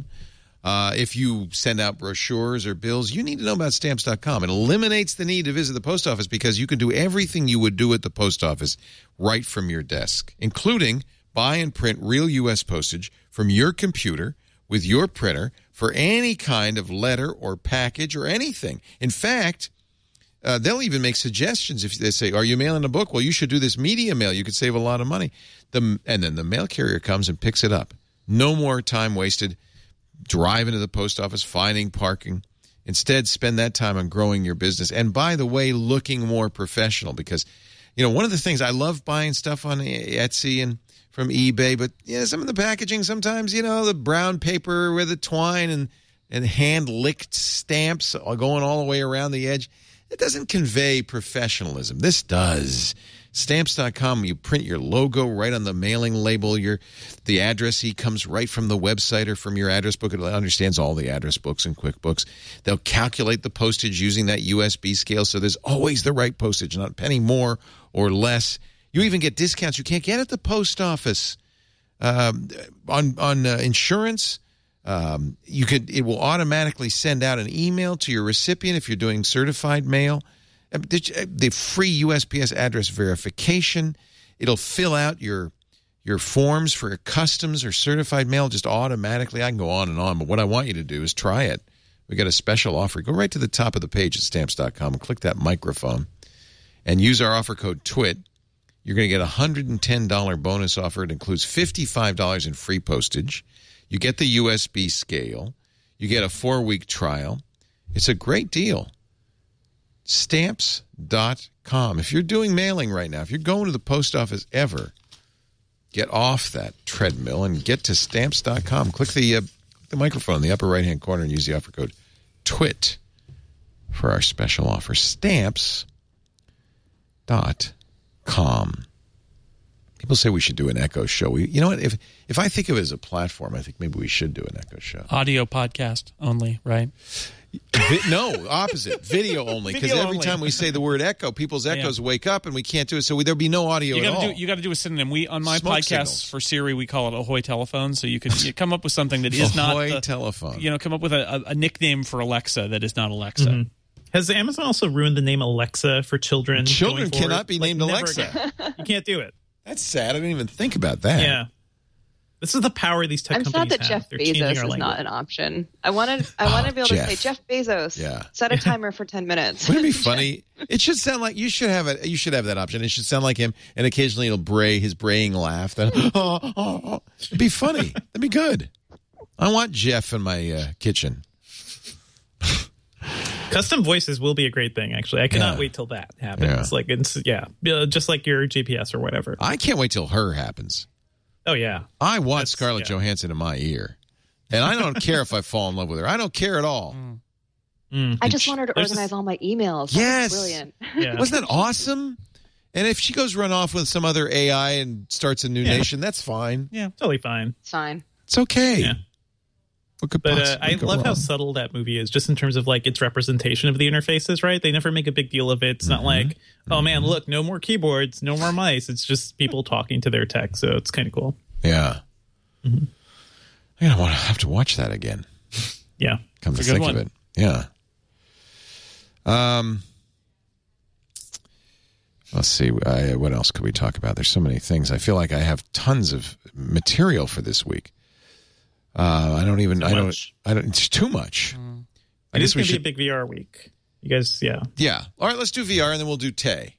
if you send out brochures or bills, you need to know about Stamps.com. It eliminates the need to visit the post office because you can do everything you would do at the post office right from your desk, including buy and print real U.S. postage from your computer with your printer for any kind of letter or package or anything. In fact, they'll even make suggestions if they say, are you mailing a book? Well, you should do this media mail. You could save a lot of money. And then the mail carrier comes and picks it up. No more time wasted driving to the post office, finding parking. Instead, spend that time on growing your business. And by the way, looking more professional, because, one of the things I love buying stuff on Etsy and from eBay, but some of the packaging sometimes, the brown paper with the twine and hand-licked stamps going all the way around the edge, it doesn't convey professionalism. This does. Stamps.com, you print your logo right on the mailing label. The addressee comes right from the website or from your address book. It understands all the address books and QuickBooks. They'll calculate the postage using that USB scale, so there's always the right postage, not a penny more or less. You even get discounts you can't get at the post office on insurance. It will automatically send out an email to your recipient if you're doing certified mail. The free USPS address verification. It'll fill out your forms for customs or certified mail just automatically. I can go on and on, but what I want you to do is try it. We got a special offer. Go right to the top of the page at Stamps.com and click that microphone and use our offer code TWIT. You're going to get a $110 bonus offer. It includes $55 in free postage. You get the USB scale. You get a 4-week trial. It's a great deal. Stamps.com. If you're doing mailing right now, if you're going to the post office ever, get off that treadmill and get to Stamps.com. Click the microphone in the upper right-hand corner and use the offer code TWIT for our special offer. Stamps.com. People say we should do an Echo show. You know what? If I think of it as a platform, I think maybe we should do an Echo show. Audio podcast only, right? No, opposite. Video only. Because every time we say the word echo, people's echoes wake up and we can't do it. So there'll be no audio at all. You got to do a synonym. On my Smoke podcasts signals. For Siri, we call it Ahoy Telephone. So you come up with something that is not Ahoy Telephone. Come up with a nickname for Alexa that is not Alexa. Mm-hmm. Has Amazon also ruined the name Alexa for children? Children cannot be named Alexa. You can't do it. That's sad. I didn't even think about that. Yeah. This is the power these tech I'm companies sad that have. Jeff They're changing Bezos our is language. not an option. I want to be able to say Jeff Bezos. Set a timer for 10 minutes. Wouldn't it be funny? It should sound like you should have it. You should have that option. It should sound like him, and occasionally it'll bray his braying laugh. It'd be funny. That'd be good. I want Jeff in my kitchen. Custom voices will be a great thing. Actually, I cannot wait till that happens. Just like your GPS or whatever. I can't wait till her happens. Oh yeah, I want Scarlett Johansson in my ear, and I don't care if I fall in love with her. I don't care at all. I just want her to organize all my emails. Yes, That's brilliant. Yeah. Wasn't that awesome? And if she goes run off with some other AI and starts a new nation, that's fine. Yeah, totally fine. It's fine. It's okay. Yeah. What could But I go love wrong? how subtle that movie is, just in terms of like its representation of the interfaces. Right? They never make a big deal of it. It's not like, oh man, look, no more keyboards, no more mice. It's just people talking to their tech. So it's kind of cool. Yeah. I'm going to have to watch that again. Yeah. Come to It's a good think of one. it. Yeah. Let's see. What else could we talk about? There's so many things. I feel like I have tons of material for this week. It's too much. It is going to be a big VR week. You guys, yeah. Yeah. All right, let's do VR and then we'll do Tay.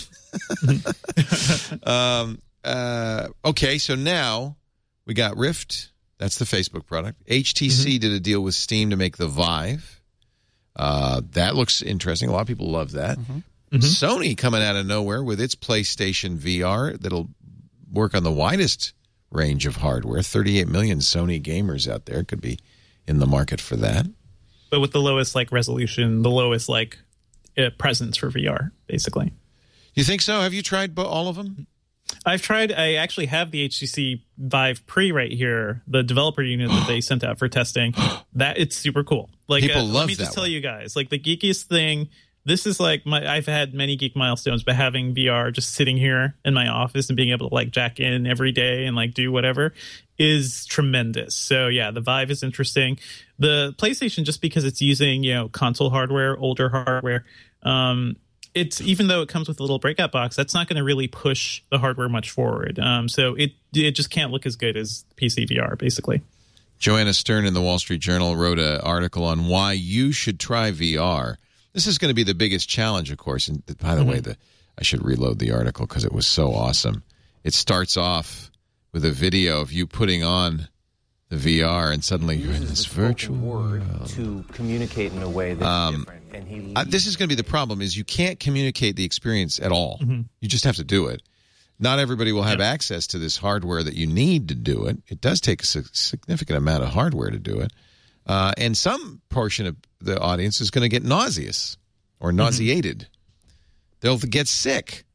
Okay, so now we got Rift. That's the Facebook product. HTC did a deal with Steam to make the Vive. That looks interesting. A lot of people love that. Sony coming out of nowhere with its PlayStation VR that'll work on the widest range of hardware. 38 million Sony gamers out there could be in the market for that. But with the lowest resolution, the lowest presence for VR, basically. You think so? Have you tried all of them? I've tried. I actually have the HTC Vive Pre right here, the developer unit that they sent out for testing. That it's super cool. People love let me just tell you guys, the geekiest thing. This is I've had many geek milestones, but having VR just sitting here in my office and being able to jack in every day and do whatever is tremendous. So yeah, the Vive is interesting. The PlayStation, just because it's using console hardware, older hardware, it's even though it comes with a little breakout box, that's not going to really push the hardware much forward. So it just can't look as good as PC VR, basically. Joanna Stern in the Wall Street Journal wrote an article on why you should try VR. This is going to be the biggest challenge, of course. And by the way, I should reload the article because it was so awesome. It starts off with a video of you putting on the VR, and suddenly you're in this virtual world. To communicate in a way that's different. And this is going to be the problem: is you can't communicate the experience at all. You just have to do it. Not everybody will have access to this hardware that you need to do it. It does take a significant amount of hardware to do it. And some portion of the audience is going to get nauseous or nauseated. They'll get sick.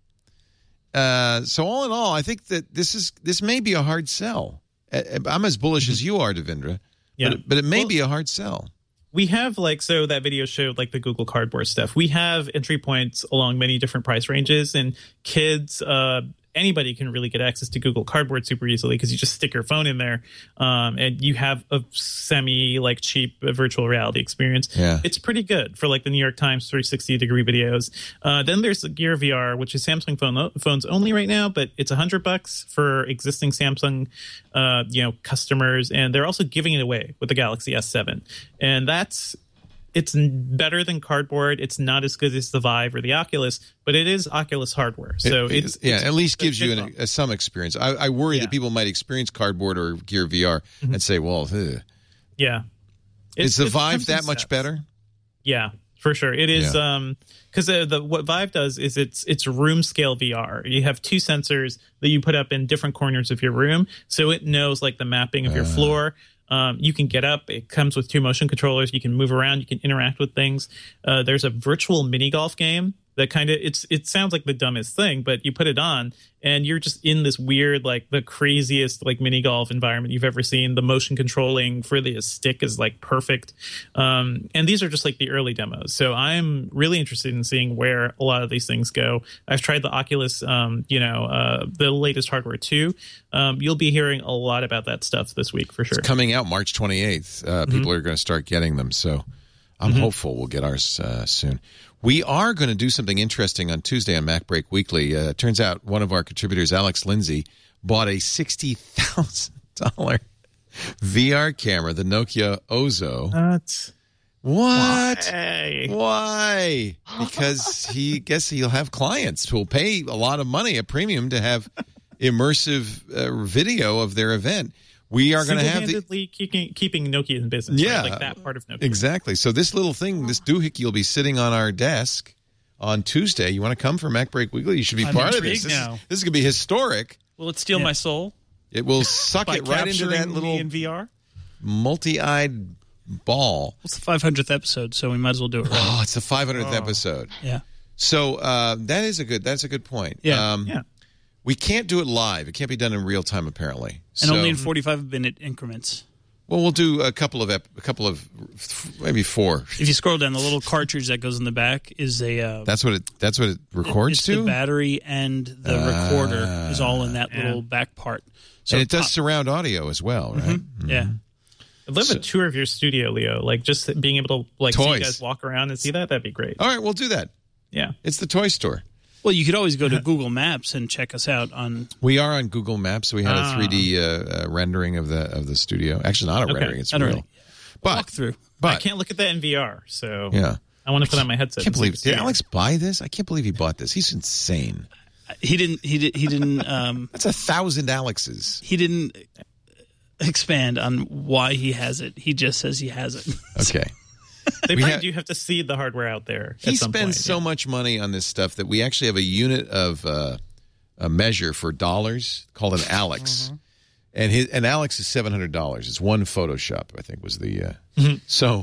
So all in all, I think that this may be a hard sell. I'm as bullish as you are, Devindra, but it may be a hard sell. We have so that video showed the Google Cardboard stuff. We have entry points along many different price ranges, and kids, anybody can really get access to Google Cardboard super easily because you just stick your phone in there, and you have a semi cheap virtual reality experience. Yeah. It's pretty good for the New York Times 360-degree videos. Then there's the Gear VR, which is Samsung phones only right now, but it's $100 for existing Samsung customers, and they're also giving it away with the Galaxy S7, and it's better than Cardboard. It's not as good as the Vive or the Oculus, but it is Oculus hardware. So it's at least gives you some experience. I worry that people might experience Cardboard or Gear VR and say, well, yeah. Is the Vive that much better? Yeah, for sure. It is because what Vive does is it's room scale VR. You have two sensors that you put up in different corners of your room, so it knows the mapping of your floor. You can get up. It comes with two motion controllers. You can move around. You can interact with things. There's a virtual mini golf game that kind of it sounds like the dumbest thing, but you put it on and you're just in this weird, like the craziest like mini golf environment you've ever seen. The motion controlling for the stick is like perfect. And these are just like the early demos. So I'm really interested in seeing where a lot of these things go. I've tried the Oculus, the latest hardware too. You'll be hearing a lot about that stuff this week for sure. It's coming out March 28th. People are going to start getting them. So I'm hopeful we'll get ours soon. We are going to do something interesting on Tuesday on MacBreak Weekly. Turns out one of our contributors, Alex Lindsay, bought a $60,000 VR camera, the Nokia Ozo. What? Why? Because he'll have clients who will pay a lot of money, a premium, to have immersive video of their event. We are going to have keeping Nokia in business. Yeah, right? Like that part of Nokia. Exactly. So this little thing, this doohickey, will be sitting on our desk on Tuesday. You want to come for MacBreak Weekly? You should be part of this. This is going to be historic. Will it steal my soul? It will suck it right into that little in VR multi-eyed ball. It's the 500th episode, so we might as well do it right. Oh, it's the 500th episode. Yeah. So that's a good point. Yeah. We can't do it live. It can't be done in real time, apparently. And only in 45-minute increments. Well, we'll do a couple of maybe 4. If you scroll down, the little cartridge that goes in the back is a. That's what it records it's to. The battery and the recorder is all in that little back part. So and it does surround audio as well, right? Mm-hmm. Yeah. I'd love a tour of your studio, Leo. Like just being able to see you guys walk around and see that. That'd be great. All right, we'll do that. Yeah, it's the toy store. Well, you could always go to Google Maps and check us out on. We are on Google Maps. We had a 3D rendering of the studio. Actually, not a rendering; it's real. But walk through. But I can't look at that in VR. So yeah, I want to put on my headset. I can't believe did Alex buy this? I can't believe he bought this. He's insane. He didn't. That's 1,000 Alexes. He didn't expand on why he has it. He just says he has it. Okay. They probably do have to seed the hardware out there. He spends so much money on this stuff that we actually have a unit of a measure for dollars called an Alex, and an Alex is $700. It's one Photoshop, I think, was the. So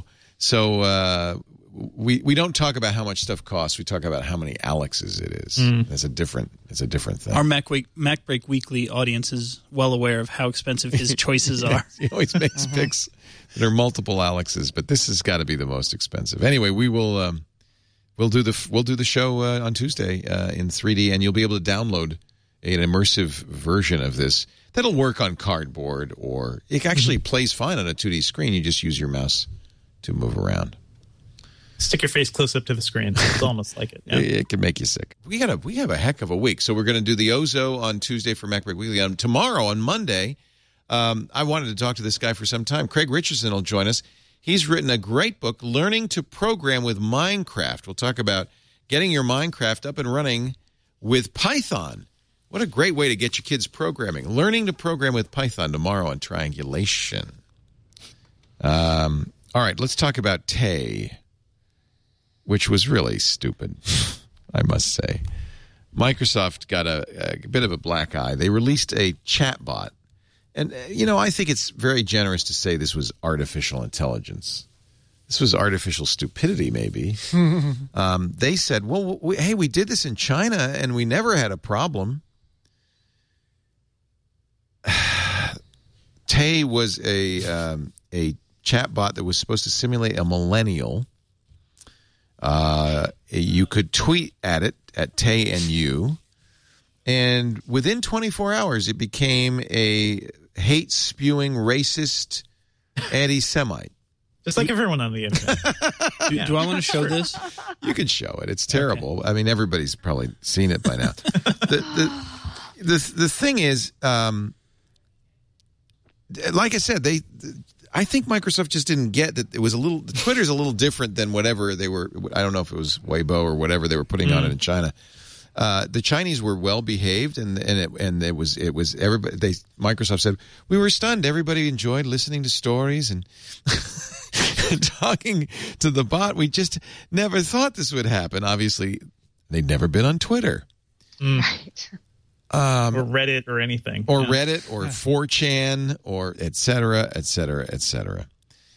we don't talk about how much stuff costs. We talk about how many Alexes it is. It's a different thing. Our MacBreak Weekly audience is well aware of how expensive his choices are. He always makes picks that are multiple Alexes, but this has got to be the most expensive. Anyway, we will we'll do the show on Tuesday in 3D, and you'll be able to download an immersive version of this that'll work on cardboard, or it actually plays fine on a 2D screen. You just use your mouse to move around. Stick your face close up to the screen. It's almost like it. Yeah. It can make you sick. We have a heck of a week. So we're going to do the Ozo on Tuesday for MacBreak Weekly. Tomorrow, on Monday, I wanted to talk to this guy for some time. Craig Richardson will join us. He's written a great book, Learning to Program with Minecraft. We'll talk about getting your Minecraft up and running with Python. What a great way to get your kids programming. Learning to program with Python tomorrow on Triangulation. All right, let's talk about Tay, which was really stupid, I must say. Microsoft got a bit of a black eye. They released a chatbot. And, I think it's very generous to say this was artificial intelligence. This was artificial stupidity, maybe. They said, well, we did this in China, and we never had a problem. Tay was a chatbot that was supposed to simulate a millennial. You could tweet at it, at Tay and you, and within 24 hours, it became a hate-spewing, racist anti-Semite. Just like everyone on the internet. Do I want to show this? You can show it. It's terrible. Okay. I mean, everybody's probably seen it by now. The thing is, like I said, I think Microsoft just didn't get that it was Twitter's a little different than whatever they were. I don't know if it was Weibo or whatever they were putting on it in China. The Chinese were well behaved, and it was everybody. Microsoft said we were stunned. Everybody enjoyed listening to stories and talking to the bot. We just never thought this would happen. Obviously, they'd never been on Twitter. Right. Or Reddit or anything. Or Reddit or 4chan or et cetera, et cetera, et cetera.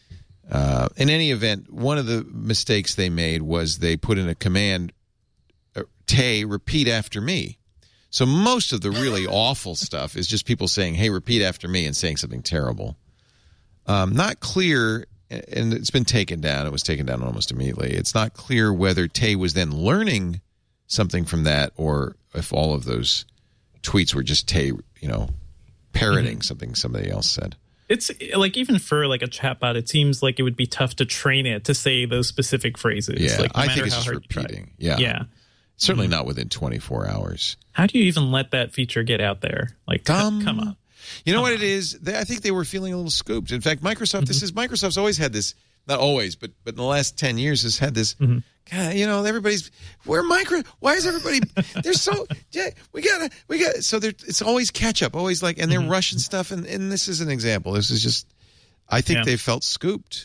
In any event, one of the mistakes they made was they put in a command Tay, repeat after me. So most of the really awful stuff is just people saying, hey, repeat after me, and saying something terrible. Not clear, and it's been taken down. It was taken down almost immediately. It's not clear whether Tay was then learning something from that, or if all of those tweets were just Tay, parroting something somebody else said. It's like, even for like a chatbot, it seems like it would be tough to train it to say those specific phrases. Yeah, like, no I think matter it's how just hard you try. repeating. Yeah. Certainly not within 24 hours. How do you even let that feature get out there? Like, come on. You know what it is? I think they were feeling a little scooped. In fact, Microsoft, Microsoft's always had this, not always, but in the last 10 years has had this, God, everybody's, why is everybody, they're so, we got so it's always catch up, always like, and they're rushing stuff, and this is an example. This is just, I think they felt scooped.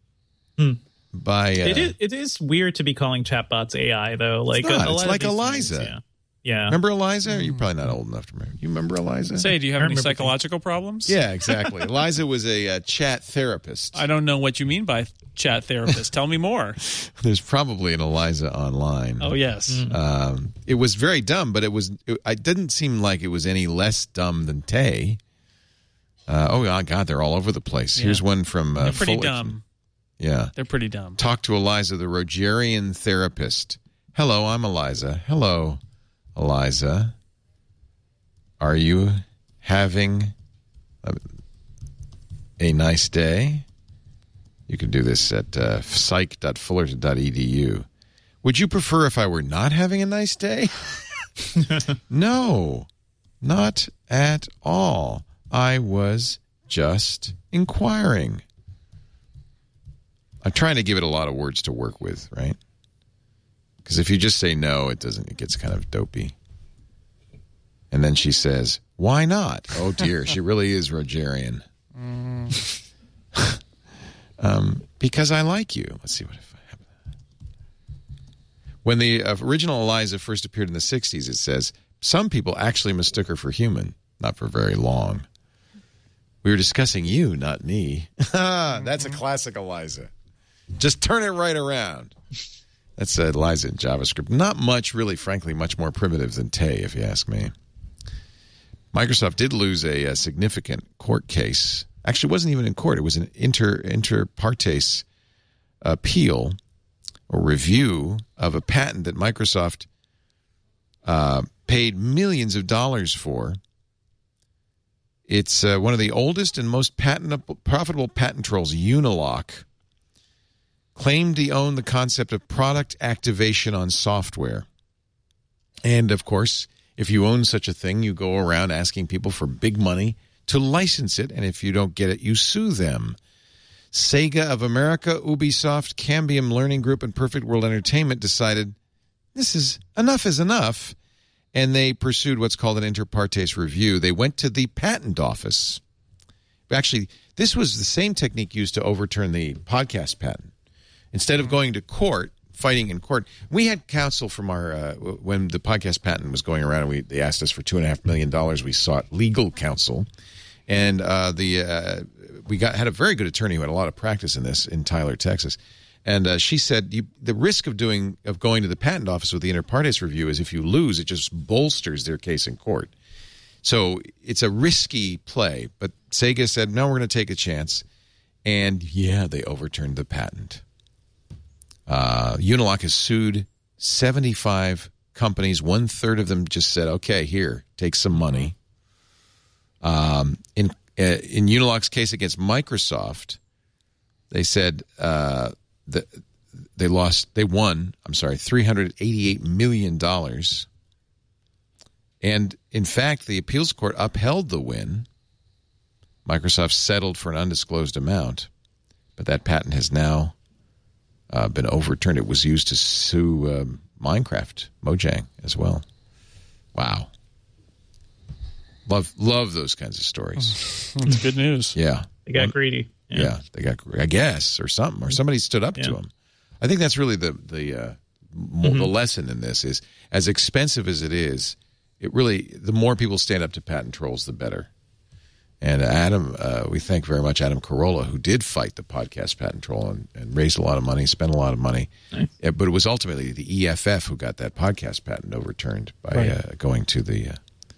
By it is weird to be calling chatbots AI, though. Like, it's like Eliza. Yeah. Remember Eliza? You're probably not old enough to remember. You remember Eliza? Say, do you have any psychological problems? Yeah, exactly. Eliza was a chat therapist. I don't know what you mean by chat therapist. Tell me more. There's probably an Eliza online. Oh, yes. It was very dumb, but it didn't seem like it was any less dumb than Tay. Oh, God, they're all over the place. Yeah. Here's one from they're pretty Fullerton. Dumb. Yeah. They're pretty dumb. Talk to Eliza, the Rogerian therapist. Hello, I'm Eliza. Hello, Eliza. Are you having a nice day? You can do this at psych.fullerton.edu. Would you prefer if I were not having a nice day? No, not at all. I was just inquiring. I'm trying to give it a lot of words to work with, right? Because if you just say no, it gets kind of dopey. And then she says, why not? Oh, dear. She really is Rogerian. Because I like you. Let's see what if I have that. When the original Eliza first appeared in the 60s, it says, some people actually mistook her for human. Not for very long. We were discussing you, not me. That's a classic Eliza. Just turn it right around. That's Eliza in JavaScript. Not much, really, frankly, much more primitive than Tay, if you ask me. Microsoft did lose a significant court case. Actually, it wasn't even in court. It was an inter partes appeal or review of a patent that Microsoft paid millions of dollars for. It's one of the oldest and most profitable patent trolls, Unilock, claimed he owned the concept of product activation on software. And, of course, if you own such a thing, you go around asking people for big money to license it, and if you don't get it, you sue them. Sega of America, Ubisoft, Cambium Learning Group, and Perfect World Entertainment decided enough is enough, and they pursued what's called an inter partes review. They went to the patent office. Actually, this was the same technique used to overturn the podcast patent. Instead of going to court, fighting in court, we had counsel from our when the podcast patent was going around, and they asked us for $2.5 million. We sought legal counsel, and we had a very good attorney who had a lot of practice in this in Tyler, Texas. And she said the risk of going to the patent office with the inter partes review is if you lose, it just bolsters their case in court. So it's a risky play. But Sega said, no, we're going to take a chance. And, yeah, they overturned the patent. Unilock has sued 75 companies. 1/3 of them just said, okay, here, take some money. In Unilock's case against Microsoft, they said they won $388 million. And, in fact, the appeals court upheld the win. Microsoft settled for an undisclosed amount, but that patent has now been overturned. It was used to sue Minecraft, Mojang, as well. Wow. Love those kinds of stories. That's good news. Yeah. They got greedy. Yeah, they got, I guess, or something, or somebody stood up to them. I think that's really the lesson in this is, as expensive as it is, it really, the more people stand up to patent trolls, the better. And Adam, we thank very much Adam Carolla, who did fight the podcast patent troll and raised a lot of money, spent a lot of money. Nice. But it was ultimately the EFF who got that podcast patent overturned by going to the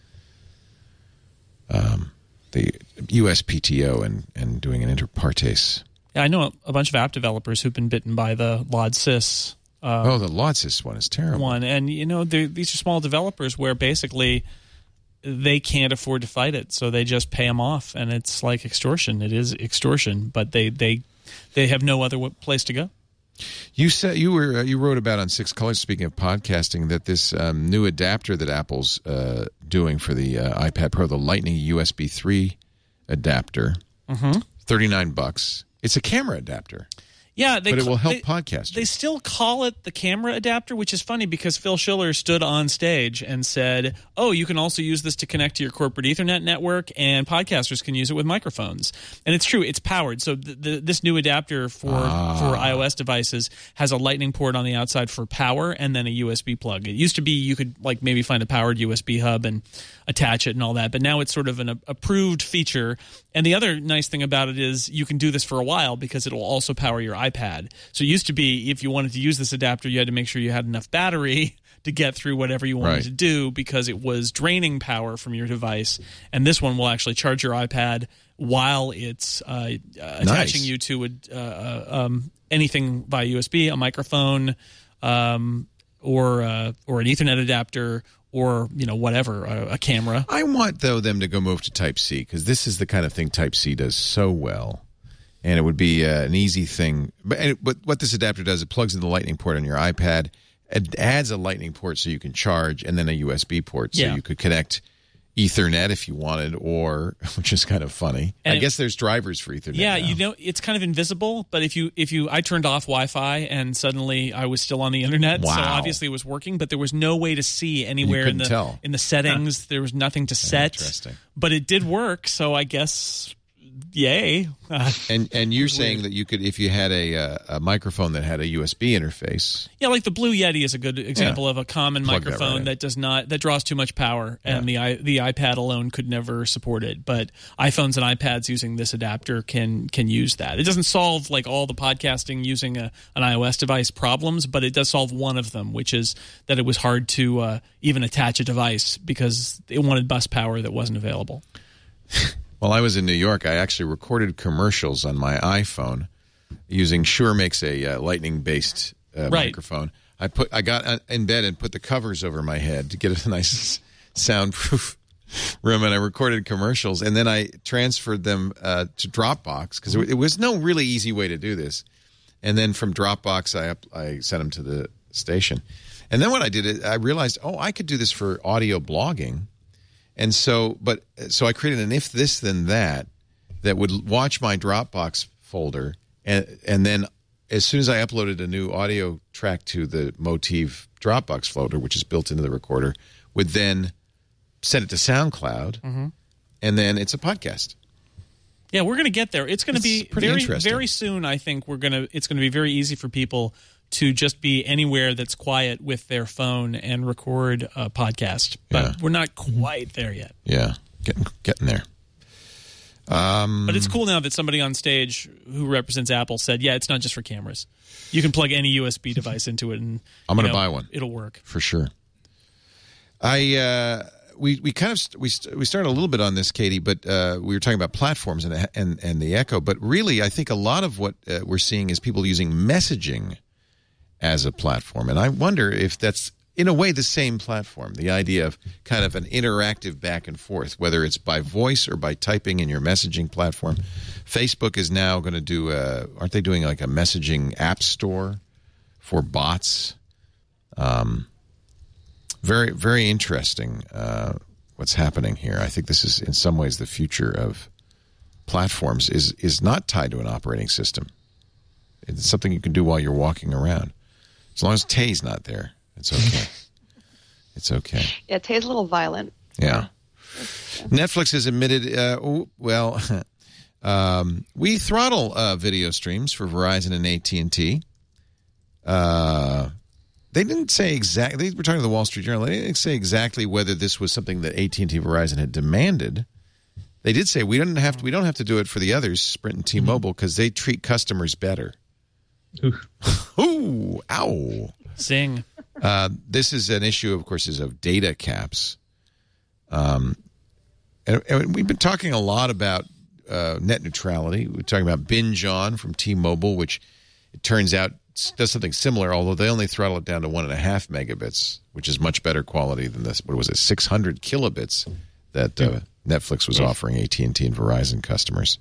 USPTO and doing an inter partes. Yeah, I know a bunch of app developers who've been bitten by the LODSIS. The LODSIS one is terrible. And, these are small developers where basically they can't afford to fight it, so they just pay them off, and it's like extortion. It is extortion, but they have no other place to go. You said you wrote about on Six Colors, speaking of podcasting, that this new adapter that Apple's doing for the iPad Pro, the Lightning USB 3 adapter, $39. It's a camera adapter. Yeah, but it will help podcasters. They still call it the camera adapter, which is funny because Phil Schiller stood on stage and said, "Oh, you can also use this to connect to your corporate Ethernet network, and podcasters can use it with microphones." And it's true; it's powered. So this new adapter for iOS devices has a Lightning port on the outside for power, and then a USB plug. It used to be you could maybe find a powered USB hub and attach it and all that, but now it's sort of an approved feature. And the other nice thing about it is you can do this for a while because it will also power your iPad. So it used to be if you wanted to use this adapter, you had to make sure you had enough battery to get through whatever you wanted to do because it was draining power from your device. And this one will actually charge your iPad while it's attaching you to anything via USB, a microphone, or an Ethernet adapter, or whatever, a camera. I want them to go move to Type-C because this is the kind of thing Type-C does so well, and it would be an easy thing. But what this adapter does, it plugs in the Lightning port on your iPad. It adds a Lightning port so you can charge, and then a USB port so you could connect Ethernet if you wanted, or which is kind of funny. And I guess there's drivers for Ethernet. Yeah, now. It's kind of invisible, but I turned off Wi-Fi and suddenly I was still on the internet. Wow. So obviously it was working, but there was no way to see anywhere in the settings. There was nothing to set. Interesting. But it did work, so I guess yay. And you're saying that you could, if you had a microphone that had a USB interface. Yeah, like the Blue Yeti is a good example of a common microphone that draws too much power, and the iPad alone could never support it. But iPhones and iPads using this adapter can use that. It doesn't solve all the podcasting using an iOS device problems, but it does solve one of them, which is that it was hard to even attach a device because it wanted bus power that wasn't available. While I was in New York, I actually recorded commercials on my iPhone using Shure makes a Lightning-based microphone. I got in bed and put the covers over my head to get a nice soundproof room, and I recorded commercials, and then I transferred them to Dropbox because it was no really easy way to do this. And then from Dropbox, I sent them to the station. And then when I did it, I realized, I could do this for audio blogging. And so I created an if this then that would watch my Dropbox folder, and then as soon as I uploaded a new audio track to the Motiv Dropbox folder, which is built into the recorder, would then send it to SoundCloud, and then it's a podcast. Yeah, we're going to get there. It's going to be very, very soon. I think it's going to be very easy for people to just be anywhere that's quiet with their phone and record a podcast. But we're not quite there yet. Yeah, getting there. But it's cool now that somebody on stage who represents Apple said, it's not just for cameras. You can plug any USB device into it, and I'm going to buy one. It'll work. For sure. We started a little bit on this, Katie, but we were talking about platforms and the Echo. But really, I think a lot of what we're seeing is people using messaging as a platform. And I wonder if that's, in a way, the same platform, the idea of kind of an interactive back and forth, whether it's by voice or by typing in your messaging platform. Facebook is now going to do, aren't they doing like a messaging app store for bots? Very, very interesting what's happening here. I think this is, in some ways, the future of platforms is not tied to an operating system. It's something you can do while you're walking around. As long as Tay's not there, it's okay. It's okay. Yeah, Tay's a little violent. Yeah. Netflix has admitted, we throttle video streams for Verizon and AT&T. They didn't say exactly. They were talking to the Wall Street Journal. They didn't say exactly whether this was something that AT&T Verizon had demanded. They did say we don't have to do it for the others, Sprint and T-Mobile, because they treat customers better. Ooh, ow. Zing. This is an issue, of course, of data caps. And we've been talking a lot about net neutrality. We're talking about Binge On from T-Mobile, which it turns out does something similar, although they only throttle it down to 1.5 megabits, which is much better quality than this. What was it, 600 kilobits that Netflix was offering AT&T and Verizon customers.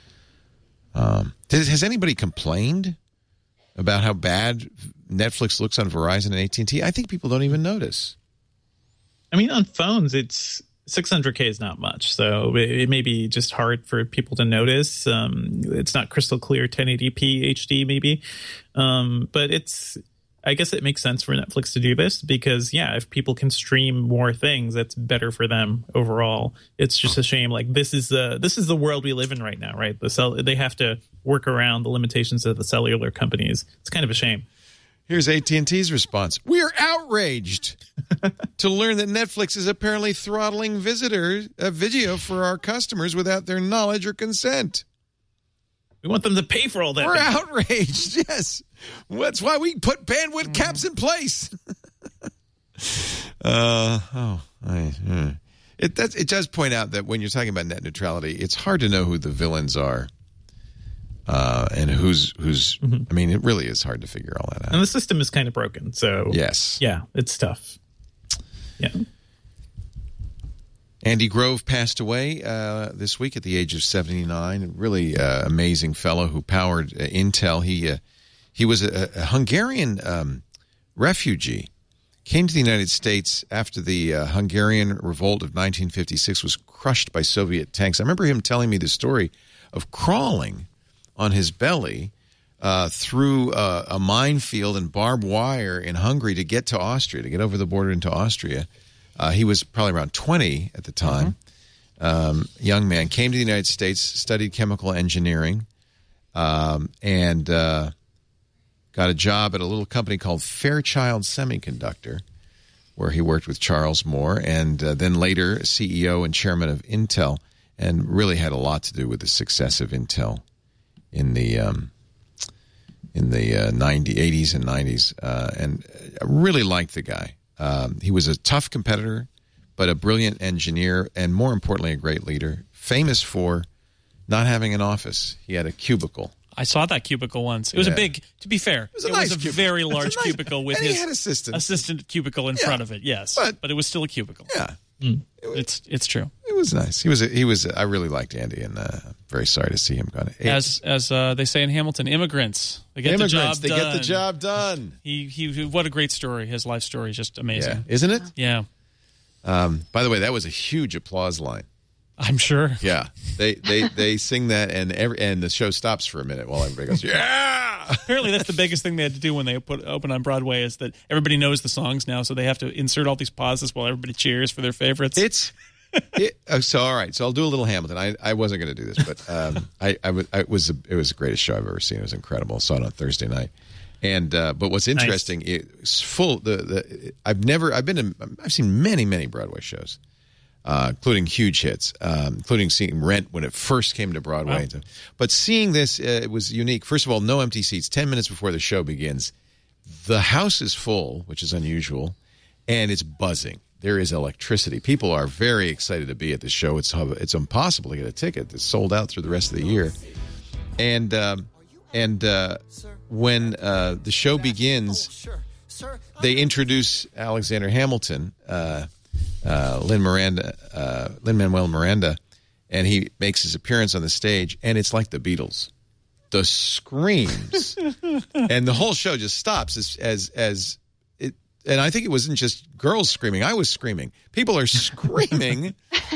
Has anybody complained about how bad Netflix looks on Verizon and AT&T? I think people don't even notice. I mean, on phones, it's 600K is not much, so it may be just hard for people to notice. It's not crystal clear 1080p HD maybe, but I guess it makes sense for Netflix to do this because, if people can stream more things, that's better for them overall. It's just a shame. Like this is the world we live in right now, right? They have to work around the limitations of the cellular companies. It's kind of a shame. Here's AT&T's response. We are outraged to learn that Netflix is apparently throttling video for our customers without their knowledge or consent. We want them to pay for all that. We're outraged, yes. That's why we put bandwidth caps in place. It does point out that when you're talking about net neutrality, it's hard to know who the villains are. And who's I mean, it really is hard to figure all that out. And the system is kind of broken. So, yes. Yeah, it's tough. Yeah. Andy Grove passed away this week at the age of 79. A really amazing fellow who powered Intel. He was a Hungarian refugee. Came to the United States after the Hungarian Revolt of 1956 was crushed by Soviet tanks. I remember him telling me the story of crawling on his belly through a minefield and barbed wire in Hungary to get to Austria, to get over the border into Austria. He was probably around 20 at the time. Young man, came to the United States, studied chemical engineering, and got a job at a little company called Fairchild Semiconductor, where he worked with Charles Moore, and then later CEO and chairman of Intel, and really had a lot to do with the success of Intel in the 80s and 90s, and I really liked the guy. He was a tough competitor, but a brilliant engineer, and more importantly, a great leader. Famous for not having an office. He had a cubicle. I saw that cubicle once. It was a big, to be fair, it was a very large cubicle with his assistant cubicle in front of it, yes. But it was still a cubicle. Yeah. It's true. It was nice. He was. I really liked Andy, and very sorry to see him gone. As they say in Hamilton, immigrants. They get the job done. They get the job done. He what a great story. His life story is just amazing. Yeah. Isn't it? Yeah. By the way, that was a huge applause line. I'm sure. Yeah. They sing that, and the show stops for a minute while everybody goes, yeah! Apparently that's the biggest thing they had to do when they open on Broadway is that everybody knows the songs now, so they have to insert all these pauses while everybody cheers for their favorites. So all right. So I'll do a little Hamilton. I wasn't going to do this, but it was the greatest show I've ever seen. It was incredible. I saw it on Thursday night. And but what's interesting, it's full. I've seen many Broadway shows, including huge hits, including seeing Rent when it first came to Broadway. Wow. But seeing this, it was unique. First of all, no empty seats. 10 minutes before the show begins, the house is full, which is unusual, and it's buzzing. There is electricity. People are very excited to be at the show. It's impossible to get a ticket. It's sold out through the rest of the year. And when the show begins, they introduce Alexander Hamilton, Lin-Manuel Miranda, and he makes his appearance on the stage, and it's like the Beatles. The screams, and the whole show just stops as it. And I think it wasn't just girls screaming; I was screaming. People are screaming.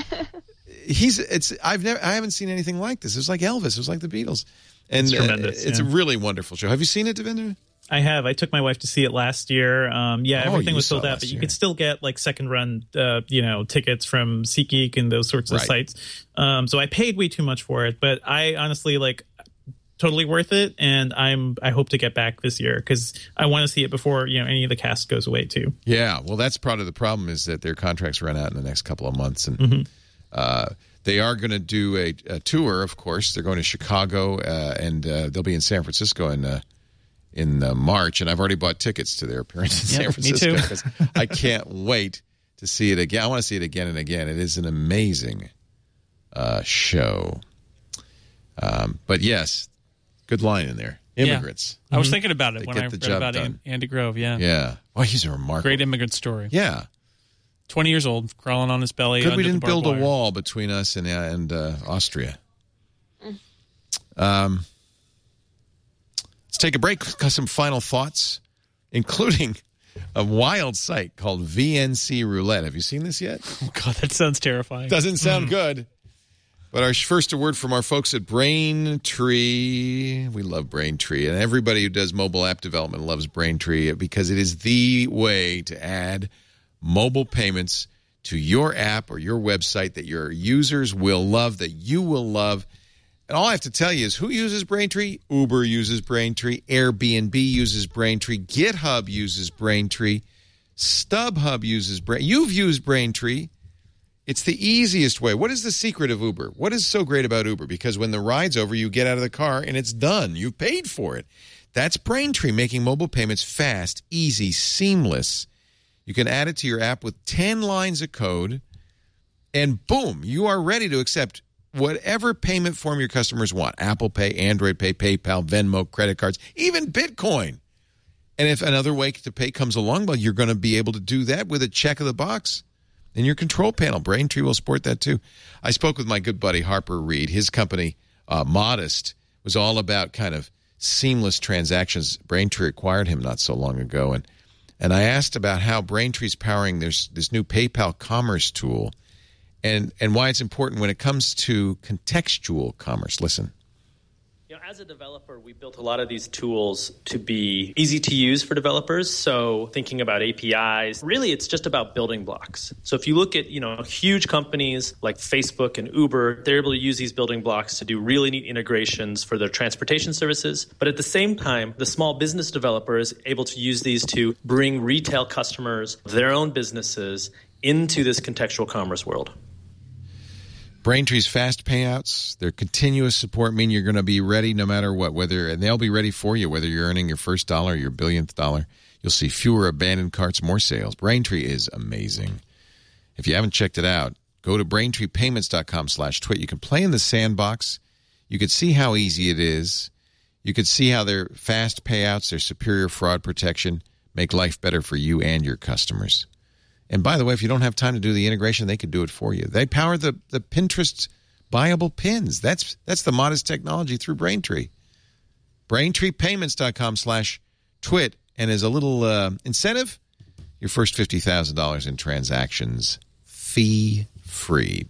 I haven't seen anything like this. It was like Elvis. It was like the Beatles. And it's tremendous. It's a really wonderful show. Have you seen it, Devinder? I have. I took my wife to see it last year. Everything was sold out, but you could still get like second run, tickets from SeatGeek and those sorts of sites. So I paid way too much for it, but I honestly totally worth it. And I hope to get back this year because I want to see it before any of the cast goes away too. Yeah, well, that's part of the problem is that their contracts run out in the next couple of months, and They are going to do a tour, of course. They're going to Chicago, and they'll be in San Francisco in March. And I've already bought tickets to their appearance in San Francisco. Me too. Because I can't wait to see it again. I want to see it again and again. It is an amazing show. But yes, good line in there. Immigrants. Yeah. I was thinking about it They when get I the read job about done. Andy Grove. Yeah. Yeah. Well, he's a remarkable. Great immigrant story. Yeah. 20 years old, crawling on his belly. Good we under didn't the barbed build a wire. wall between us and Austria. Let's take a break. Got some final thoughts, including a wild site called VNC Roulette. Have you seen this yet? Oh, God, that sounds terrifying. Doesn't sound good. But our first, a word from our folks at Braintree. We love Braintree, and everybody who does mobile app development loves Braintree because it is the way to add mobile payments to your app or your website that your users will love, that you will love. And all I have to tell you is who uses Braintree? Uber uses Braintree. Airbnb uses Braintree. GitHub uses Braintree. StubHub uses Braintree. You've used Braintree. It's the easiest way. What is the secret of Uber? What is so great about Uber? Because when the ride's over, you get out of the car and it's done. You paid for it. That's Braintree, making mobile payments fast, easy, seamless. You can add it to your app with 10 lines of code, and boom, you are ready to accept whatever payment form your customers want. Apple Pay, Android Pay, PayPal, Venmo, credit cards, even Bitcoin. And if another way to pay comes along, well, you're going to be able to do that with a check of the box in your control panel. Braintree will support that too. I spoke with my good buddy Harper Reed. His company, Modest, was all about kind of seamless transactions. Braintree acquired him not so long ago, and I asked about how Braintree's powering this new PayPal commerce tool and why it's important when it comes to contextual commerce. Listen. As a developer, we built a lot of these tools to be easy to use for developers. So thinking about APIs, really it's just about building blocks. So if you look at, huge companies like Facebook and Uber, they're able to use these building blocks to do really neat integrations for their transportation services. But at the same time, the small business developer is able to use these to bring retail customers, their own businesses, into this contextual commerce world. Braintree's fast payouts, their continuous support mean you're going to be ready no matter what, and they'll be ready for you, whether you're earning your first dollar or your billionth dollar. You'll see fewer abandoned carts, more sales. Braintree is amazing. If you haven't checked it out, go to BraintreePayments.com/twit. You can play in the sandbox. You could see how easy it is. You could see how their fast payouts, their superior fraud protection, make life better for you and your customers. And by the way, if you don't have time to do the integration, they could do it for you. They power the Pinterest buyable pins. That's the Modest technology through Braintree. BraintreePayments.com/twit. And as a little incentive, your first $50,000 in transactions fee-free.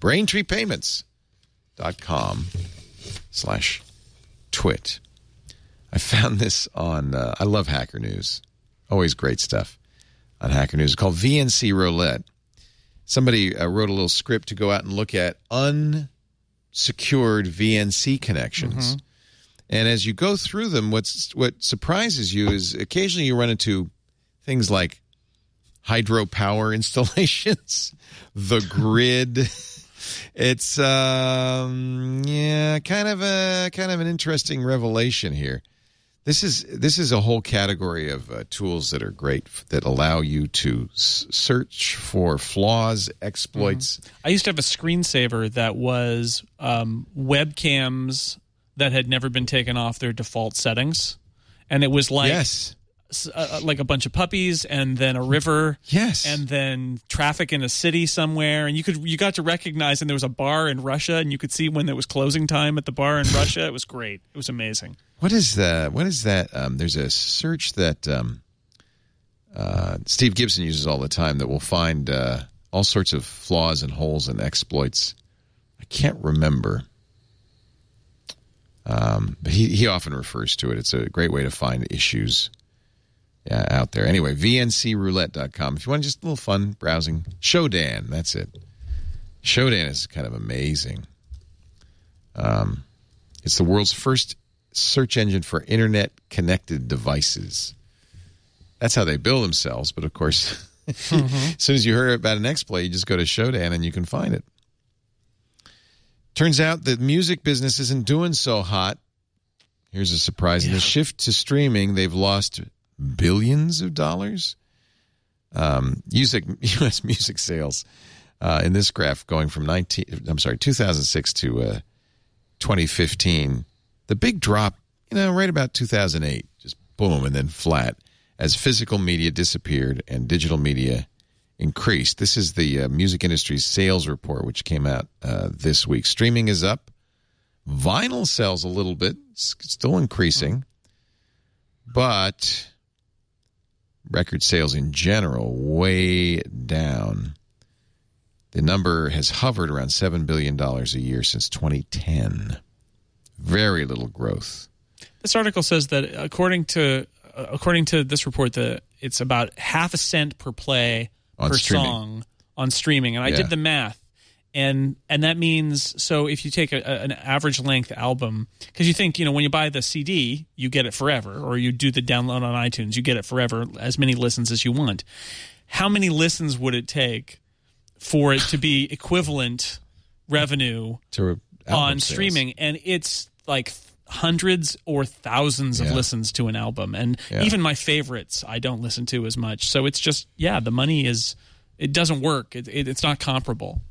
BraintreePayments.com/twit. I found this on, I love Hacker News. Always great stuff. On Hacker News. It's called VNC Roulette. Somebody wrote a little script to go out and look at unsecured VNC connections. Mm-hmm. And as you go through them, what surprises you is occasionally you run into things like hydropower installations, the grid. It's kind of an interesting revelation here. This is a whole category of tools that are great that allow you to search for flaws, exploits. Mm-hmm. I used to have a screensaver that was webcams that had never been taken off their default settings, and it was like like a bunch of puppies, and then a river, and then traffic in a city somewhere, and you got to recognize. And there was a bar in Russia, and you could see when there was closing time at the bar in Russia. It was great. It was amazing. What is that? There's a search that Steve Gibson uses all the time that will find all sorts of flaws and holes and exploits. I can't remember. But he often refers to it. It's a great way to find issues out there. Anyway, VNCroulette.com. If you want just a little fun browsing. Shodan, that's it. Shodan is kind of amazing. It's the world's first search engine for internet-connected devices. That's how they bill themselves, but of course, as soon as you hear about an exploit, you just go to Shodan and you can find it. Turns out the music business isn't doing so hot. Here's a surprise. In the shift to streaming, they've lost billions of dollars. U.S. music sales in this graph going from 2006 to 2015. The big drop, right about 2008, just boom, and then flat as physical media disappeared and digital media increased. This is the music industry's sales report, which came out this week. Streaming is up. Vinyl sells a little bit, still increasing, but record sales in general way down. The number has hovered around $7 billion a year since 2010. Very little growth. This article says that according to this report, it's about half a cent per play per song on streaming. And I did the math. And that means, so if you take an average length album, because you think, when you buy the CD, you get it forever, or you do the download on iTunes, you get it forever, as many listens as you want. How many listens would it take for it to be equivalent revenue on streaming? And it's like hundreds or thousands of listens to an album. And even my favorites, I don't listen to as much. So it's just, the money it doesn't work. It's not comparable.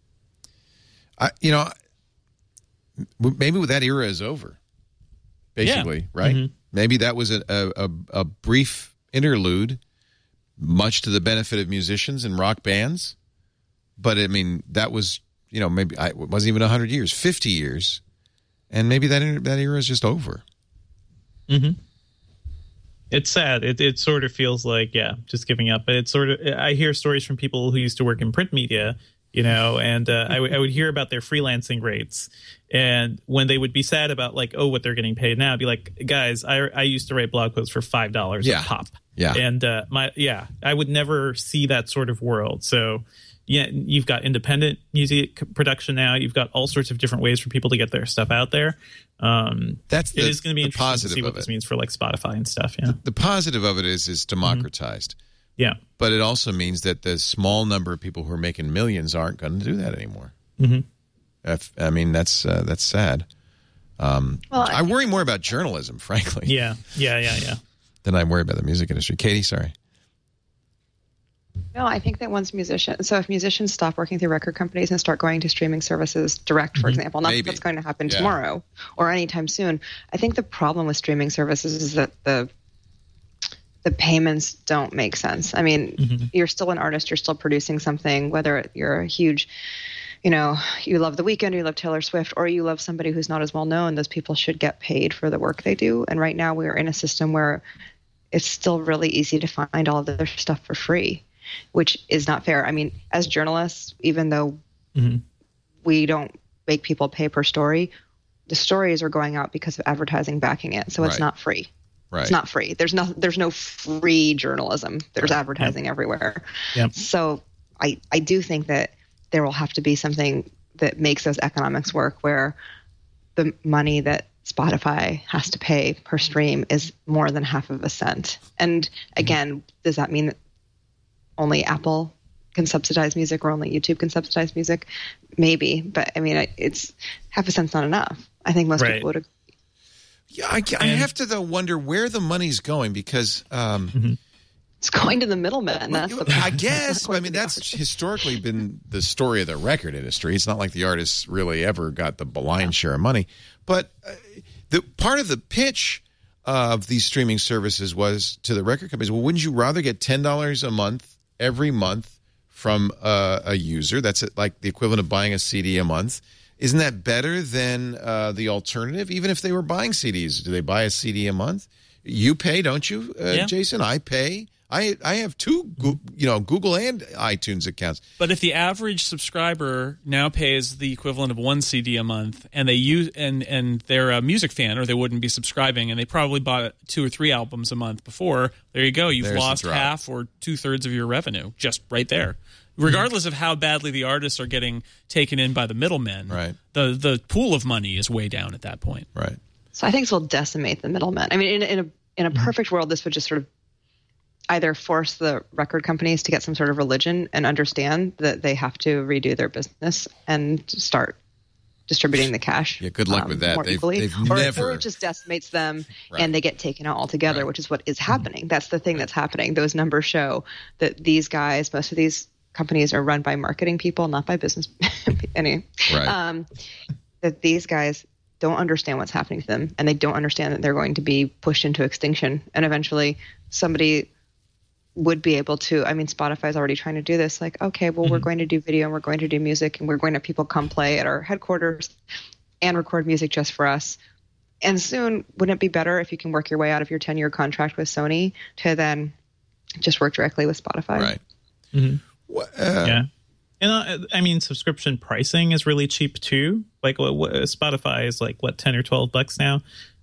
Maybe that era is over, basically, right? Mm-hmm. Maybe that was a brief interlude, much to the benefit of musicians and rock bands. But, that was, maybe it wasn't even 100 years, 50 years. And maybe that era is just over. Mm-hmm. It's sad. It sort of feels like, just giving up. But it's sort of, I hear stories from people who used to work in print media, and I would hear about their freelancing rates. And when they would be sad about what they're getting paid now, I'd be like, guys, I used to write blog posts for $5 a pop. Yeah. And I would never see that sort of world. So you've got independent music production now. You've got all sorts of different ways for people to get their stuff out there. It is going to be interesting to see what this means for Spotify and stuff. Yeah. The positive of it is democratized. Mm-hmm. Yeah. But it also means that the small number of people who are making millions aren't going to do that anymore. Mm-hmm. That's sad. I worry more about journalism, frankly. Yeah. Than I worry about the music industry. Katie, sorry. No, I think that if musicians stop working through record companies and start going to streaming services direct, for example, not that that's going to happen tomorrow or anytime soon. I think the problem with streaming services is that the payments don't make sense. You're still an artist, you're still producing something, whether you're a huge, you love The Weeknd, or you love Taylor Swift, or you love somebody who's not as well known. Those people should get paid for the work they do. And right now we're in a system where it's still really easy to find all of their stuff for free, which is not fair. As journalists, even though we don't make people pay per story, the stories are going out because of advertising backing it. So it's not free. Right. It's not free. There's no free journalism. There's advertising everywhere. Yep. So I do think that there will have to be something that makes those economics work, where the money that Spotify has to pay per stream is more than half of a cent. And again, does that mean that only Apple can subsidize music or only YouTube can subsidize music? Maybe, but it's half a cent's not enough. I think most people would agree. Yeah, I have to though wonder where the money's going, because it's going to the middlemen. That's the I guess. That's historically been the story of the record industry. It's not like the artists really ever got the lion's share of money, but the part of the pitch of these streaming services was to the record companies, well, wouldn't you rather get $10 a month every month from a user? That's like the equivalent of buying a CD a month. Isn't that better than the alternative? Even if they were buying CDs, do they buy a CD a month? You pay, don't you, Jason? I pay. I have two, Google and iTunes accounts. But if the average subscriber now pays the equivalent of one CD a month, and they use and they're a music fan, or they wouldn't be subscribing, and they probably bought 2 or 3 albums a month before, there you go. You've lost half or 2/3 of your revenue just right there. Regardless of how badly the artists are getting taken in by the middlemen, the pool of money is way down at that point. Right. So I think this will decimate the middlemen. In a perfect world, this would just sort of either force the record companies to get some sort of religion and understand that they have to redo their business and start distributing the cash. Yeah, good luck with that. They've or it just decimates them and they get taken out altogether, which is what is happening. That's the thing that's happening. Those numbers show that these guys, most of these companies are run by marketing people, not by business. That these guys don't understand what's happening to them, and they don't understand that they're going to be pushed into extinction. And eventually somebody would be able to, I mean, Spotify's already trying to do this. Like, okay, well, we're going to do video and we're going to do music and we're going to have people come play at our headquarters and record music just for us. And soon, wouldn't it be better if you can work your way out of your 10-year contract with Sony to then just work directly with Spotify? Right. Yeah. And I mean, subscription pricing is really cheap too. Like Spotify is like, what, $10 or $12 now?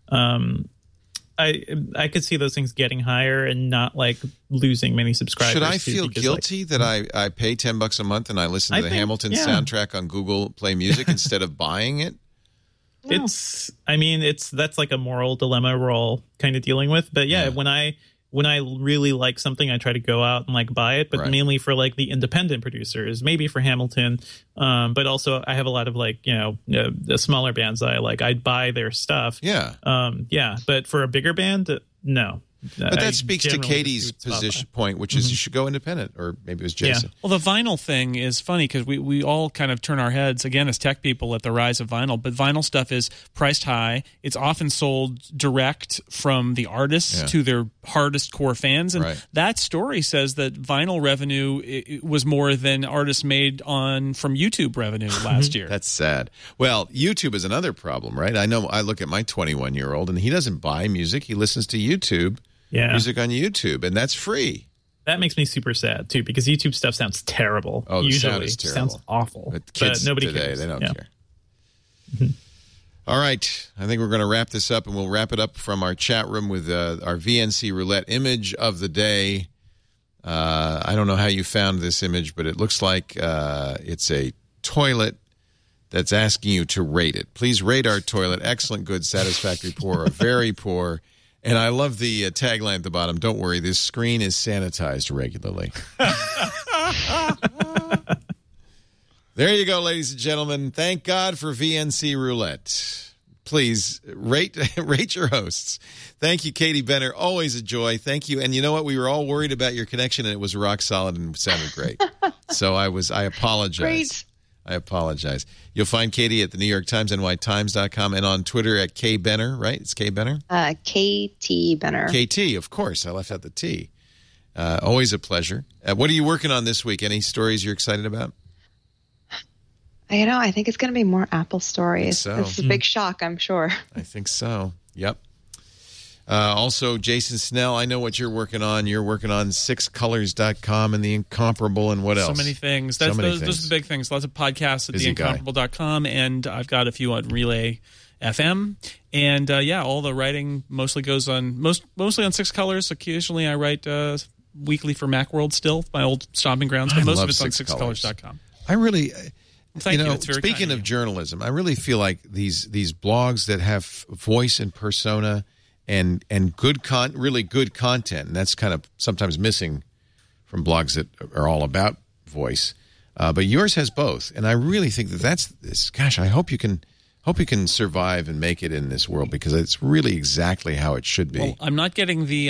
I could see those things getting higher and not like losing many subscribers. Should I feel guilty that I pay $10 a month and I listen to the Hamilton soundtrack on Google Play Music instead of buying it? No. That's like a moral dilemma we're all kind of dealing with. But when I really like something, I try to go out and like buy it, but mainly for like the independent producers, maybe for Hamilton. But also I have a lot of like, the smaller bands that I like. I'd buy their stuff. Yeah. But for a bigger band, no. But that speaks to Katie's point, which is you should go independent, or maybe it was Jason. Yeah. Well, the vinyl thing is funny because we all kind of turn our heads, again, as tech people at the rise of vinyl, but vinyl stuff is priced high. It's often sold direct from the artists to their hardest core fans. And that story says that vinyl revenue was more than artists made from YouTube revenue last year. That's sad. Well, YouTube is another problem, right? I know I look at my 21-year-old and he doesn't buy music. He listens to YouTube. Music on YouTube, and that's free. That makes me super sad too, because YouTube stuff sounds terrible. Oh, the sound is terrible. Sounds awful. But kids nobody today, cares. they don't care. All right, I think we're going to wrap this up, and we'll wrap it up from our chat room with our VNC Roulette image of the day. I don't know how you found this image, but it looks like it's a toilet that's asking you to rate it. Please rate our toilet. Excellent, good, satisfactory, poor, or very poor. And I love the tagline at the bottom. Don't worry, this screen is sanitized regularly. There you go, ladies and gentlemen. Thank God for VNC Roulette. Please rate your hosts. Thank you, Katie Benner. Always a joy. Thank you. And you know what? We were all worried about your connection, and it was rock solid and sounded great. So I apologize. Great. I apologize. You'll find Katie at the New York Times, nytimes.com, and on Twitter at K Benner, right? It's K Benner? KT Benner. KT, of course. I left out the T. Always a pleasure. What are you working on this week? Any stories you're excited about? I think it's going to be more Apple stories. So. It's a big shock, I'm sure. I think so. Yep. Also, Jason Snell, I know what you're working on. You're working on 6colors.com and The Incomparable and what else? So many things. Those are the big things. Lots of podcasts at theincomparable.com, and I've got a few on Relay FM. And, all the writing mostly goes on, mostly on 6 Colors. Occasionally I write weekly for Macworld still, my old stomping grounds, but most of it's on 6colors.com. I really... Thank you. That's very speaking of journalism, I really feel like these blogs that have voice and persona and really good content, and that's kind of sometimes missing from blogs that are all about voice. But yours has both, and I really think that's this. Gosh, I hope you can survive and make it in this world, because it's really exactly how it should be. Well, I'm not getting the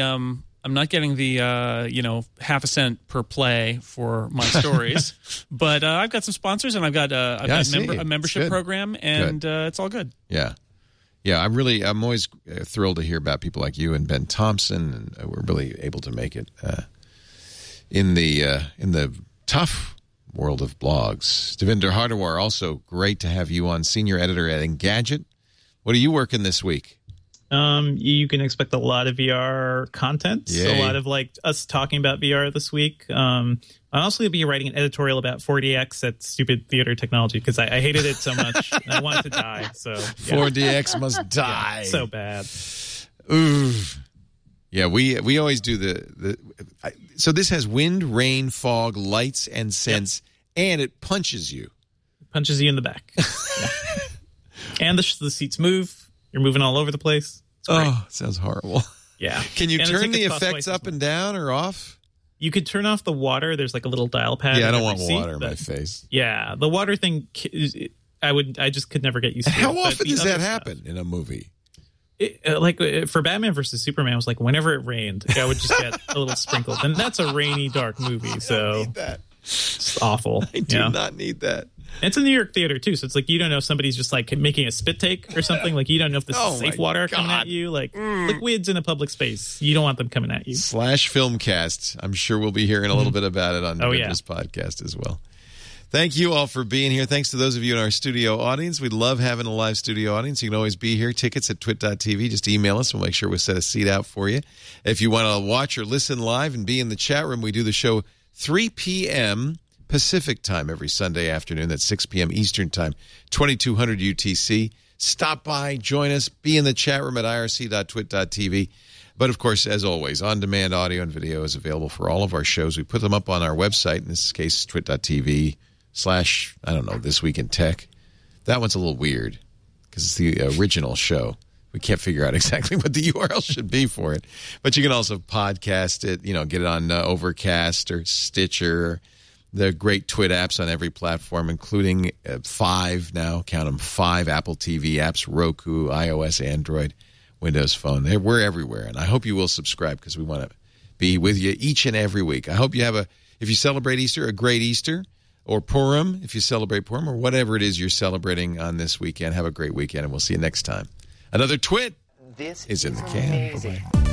half a cent per play for my stories, but I've got some sponsors, and I've got a membership program, and it's all good. Yeah. Yeah, I'm always thrilled to hear about people like you and Ben Thompson, and we're really able to make it in the tough world of blogs. Devinder Hardawar, also great to have you on, senior editor at Engadget. What are you working this week? You can expect a lot of VR content. Yay. A lot of like us talking about VR this week. I'll also be writing an editorial about 4DX, that stupid theater technology, because I hated it so much. And I wanted to die. So 4DX must die. Yeah, so bad. Ooh. Yeah, we always do so this has wind, rain, fog, lights, and sense, and it punches you. Punches you in the back. Yeah. And the seats move. You're moving all over the place. Oh, it sounds horrible. Yeah. Can you turn the effects up and down or off? You could turn off the water. There's like a little dial pad. Yeah, I don't want water in my face. Yeah, the water thing, I just could never get used to it. How often does that happen in a movie? For Batman versus Superman, it was like whenever it rained, I would just get a little sprinkled. And that's a rainy, dark movie, so it's awful. I do not need that. And it's a New York theater too, so it's like you don't know if somebody's just like making a spit take or something. Like you don't know if this is safe water coming at you. Like liquids in a public space, you don't want them coming at you. /Filmcast. I'm sure we'll be hearing a little bit about it on this podcast as well. Thank you all for being here. Thanks to those of you in our studio audience. We love having a live studio audience. You can always be here. Tickets at twit.tv. Just email us. We'll make sure we set a seat out for you. If you want to watch or listen live and be in the chat room, we do the show 3 p.m. Pacific time every Sunday afternoon. That's 6 p.m. Eastern time, 2200 UTC. Stop by, join us, be in the chat room at irc.twit.tv. But, of course, as always, on-demand audio and video is available for all of our shows. We put them up on our website. In this case, twit.tv/ This Week in Tech. That one's a little weird because it's the original show. We can't figure out exactly what the URL should be for it. But you can also podcast it, get it on Overcast or Stitcher. The great Twit apps on every platform, including 5 now, count them, 5 Apple TV apps, Roku, iOS, Android, Windows Phone. We're everywhere. And I hope you will subscribe because we want to be with you each and every week. I hope you have if you celebrate Easter, a great Easter. Or Purim, if you celebrate Purim, or whatever it is you're celebrating on this weekend. Have a great weekend, and we'll see you next time. Another Twit is in the can. Bye-bye.